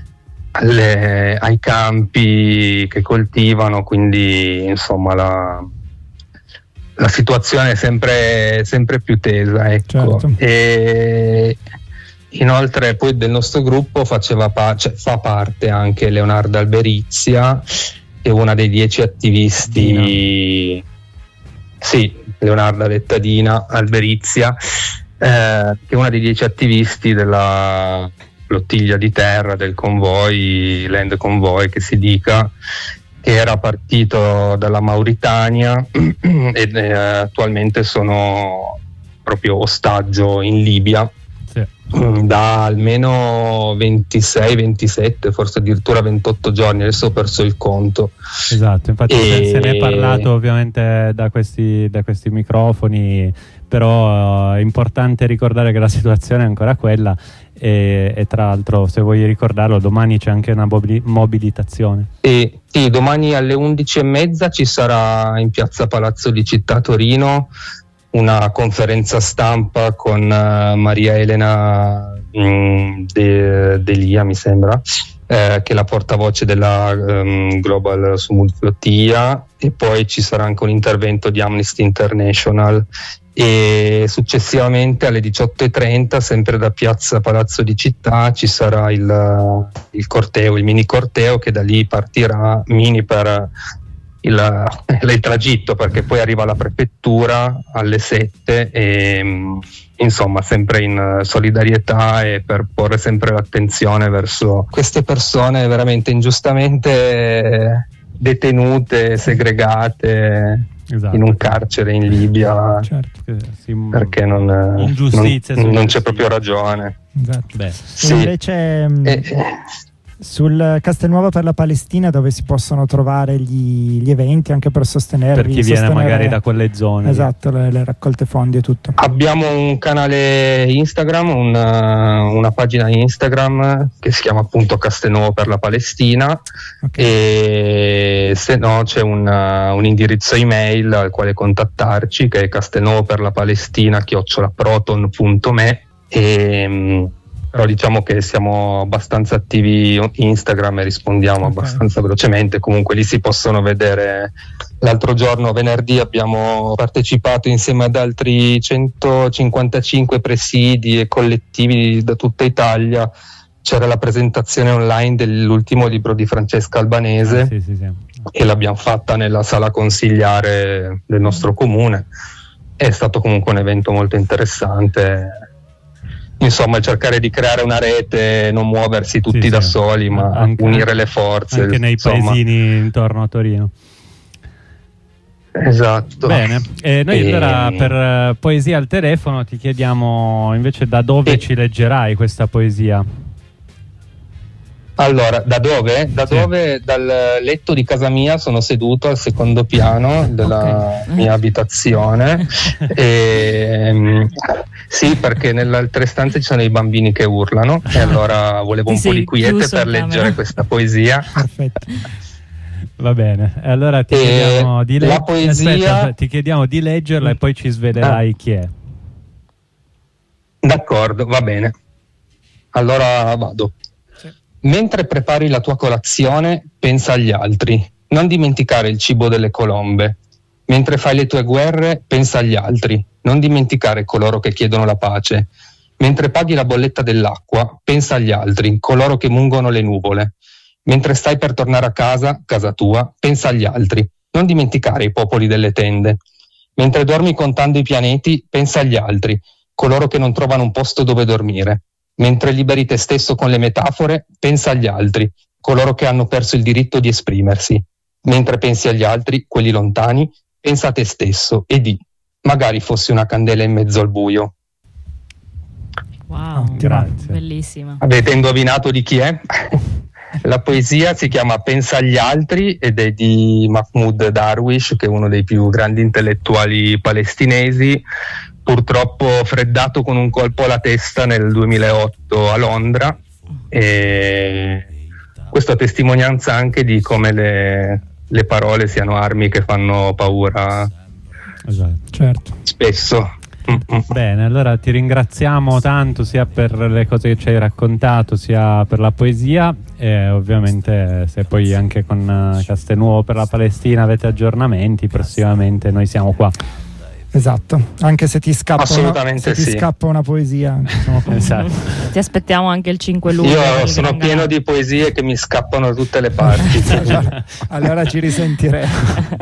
alle, ai campi che coltivano, quindi insomma la, la situazione è sempre, sempre più tesa, ecco. Certo. E inoltre poi del nostro gruppo faceva pa- cioè, fa parte anche Leonardo Alberizia, che è una dei dieci attivisti. Dina. Sì, Leonardo detta Dina Alberizia, eh, che è una dei dieci attivisti della flottiglia di terra, del convoy, Land Convoy che si dica, che era partito dalla Mauritania ed eh, attualmente sono proprio ostaggio in Libia. Sì. Da almeno ventisei ventisette, forse addirittura ventotto giorni, adesso ho perso il conto. Esatto, infatti e... se ne è parlato ovviamente da questi, da questi microfoni, però è importante ricordare che la situazione è ancora quella, e, e tra l'altro, se vuoi ricordarlo, domani c'è anche una mobi- mobilitazione. E, sì, domani alle undici e mezza ci sarà in piazza Palazzo di Città Torino una conferenza stampa con uh, Maria Elena mh, De, Delia, mi sembra, eh, che è la portavoce della um, Global Sumud Flottiglia, e poi ci sarà anche un intervento di Amnesty International, e successivamente alle diciotto e trenta, sempre da piazza Palazzo di Città, ci sarà il, il corteo, il mini corteo, che da lì partirà, mini per Il, il tragitto, perché poi arriva alla prefettura alle sette, e insomma sempre in solidarietà e per porre sempre l'attenzione verso queste persone veramente ingiustamente detenute, segregate. esatto. in un carcere in Libia, certo. sì, perché non, non, non c'è proprio ragione. Esatto. Beh, sì. Invece eh, sul Castelnuovo per la Palestina, dove si possono trovare gli, gli eventi anche per sostenervi, per chi viene magari da quelle zone, esatto, le, le raccolte fondi e tutto. Abbiamo un canale Instagram, una, una pagina Instagram che si chiama appunto Castelnuovo per la Palestina, okay. E se no c'è una, un indirizzo email al quale contattarci, che è castelnuovo per la palestina chiocciola proton punto me. E però diciamo che siamo abbastanza attivi Instagram e rispondiamo okay. abbastanza velocemente. Comunque lì si possono vedere. L'altro giorno, venerdì, abbiamo partecipato insieme ad altri centocinquantacinque presidi e collettivi da tutta Italia. C'era la presentazione online dell'ultimo libro di Francesca Albanese, ah, sì, sì, sì. e l'abbiamo fatta nella sala consigliare del nostro comune. È stato comunque un evento molto interessante. Insomma, cercare di creare una rete, non muoversi tutti sì, da sì. soli, ma anche, unire le forze. Anche nei insomma. paesini intorno a Torino. Esatto. Bene, e noi e... allora per uh, Poesia al telefono ti chiediamo invece da dove e... ci leggerai questa poesia. Allora, da dove? Da sì. dove? Dal letto di casa mia, sono seduto al secondo piano della okay. mia abitazione. e, sì, perché nelle altre stanze ci sono i bambini che urlano e allora volevo Ti un po' di quiete per leggere camera. questa poesia. Perfetto. Va bene, allora ti, chiediamo di, la poesia... Aspetta, aspetta, ti chiediamo di leggerla mm. e poi ci svelerai ah. chi è. D'accordo, va bene. Allora vado. Mentre prepari la tua colazione, pensa agli altri. Non dimenticare il cibo delle colombe. Mentre fai le tue guerre, pensa agli altri. Non dimenticare coloro che chiedono la pace. Mentre paghi la bolletta dell'acqua, pensa agli altri, coloro che mungono le nuvole. Mentre stai per tornare a casa, casa tua, pensa agli altri. Non dimenticare i popoli delle tende. Mentre dormi contando i pianeti, pensa agli altri, coloro che non trovano un posto dove dormire. Mentre liberi te stesso con le metafore, pensa agli altri, coloro che hanno perso il diritto di esprimersi. Mentre pensi agli altri, quelli lontani, pensa a te stesso e di, magari fossi una candela in mezzo al buio. Wow, oh, grazie. Bellissima. Avete indovinato di chi è? La poesia si chiama Pensa agli altri ed è di Mahmoud Darwish, che è uno dei più grandi intellettuali palestinesi, purtroppo freddato con un colpo alla testa nel duemilaotto a Londra, e questa testimonianza anche di come le, le parole siano armi che fanno paura. Esatto. Certo. Spesso. Bene, allora ti ringraziamo tanto sia per le cose che ci hai raccontato sia per la poesia, e ovviamente se poi anche con Castelnuovo per la Palestina avete aggiornamenti prossimamente noi siamo qua. Esatto, anche se ti scappa, Assolutamente una, se sì. ti scappa una poesia. Esatto. Ti aspettiamo anche il cinque luglio. Io sono pieno di poesie che mi scappano da tutte le parti. allora, allora ci risentiremo.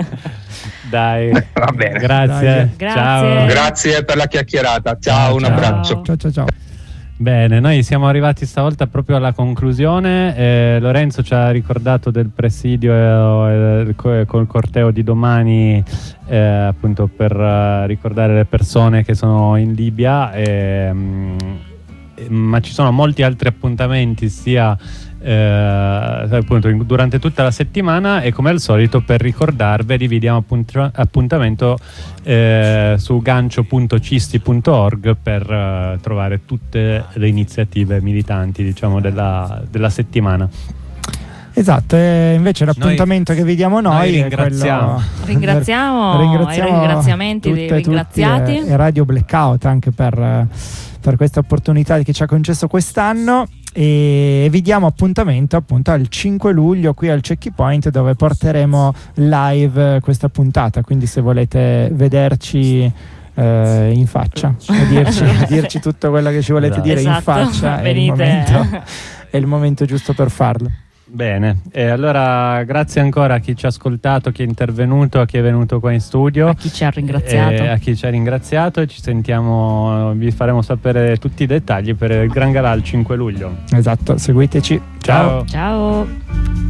Dai, va bene. Grazie. Dai. Ciao. Grazie per la chiacchierata. Ciao, un ciao. abbraccio. Ciao ciao ciao. Bene, noi siamo arrivati stavolta proprio alla conclusione. eh, Lorenzo ci ha ricordato del presidio eh, eh, col corteo di domani, eh, appunto per uh, ricordare le persone che sono in Libia, eh, mh, ma ci sono molti altri appuntamenti sia eh, appunto in, durante tutta la settimana, e come al solito per ricordarveli vi diamo appunt- appuntamento eh, su gancio punto cisti punto org per uh, trovare tutte le iniziative militanti, diciamo, della, della settimana. Esatto, e invece l'appuntamento noi, che vi diamo noi, noi ringraziamo. È quello... ringraziamo, ringraziamo i ringraziamenti dei ringraziati e, e Radio Blackout anche per, per questa opportunità che ci ha concesso quest'anno, e vi diamo appuntamento appunto al cinque luglio qui al Checkpoint, dove porteremo live questa puntata, quindi se volete vederci eh, in faccia e dirci, dirci tutto quello che ci volete dire esatto. in faccia, è il, momento, è il momento giusto per farlo. Bene, e allora grazie ancora a chi ci ha ascoltato, chi è intervenuto, a chi è venuto qua in studio, a chi ci ha ringraziato, e a chi ci ha ringraziato, e ci sentiamo, vi faremo sapere tutti i dettagli per il Gran Galà il cinque luglio. Esatto, seguiteci. Ciao. Ciao.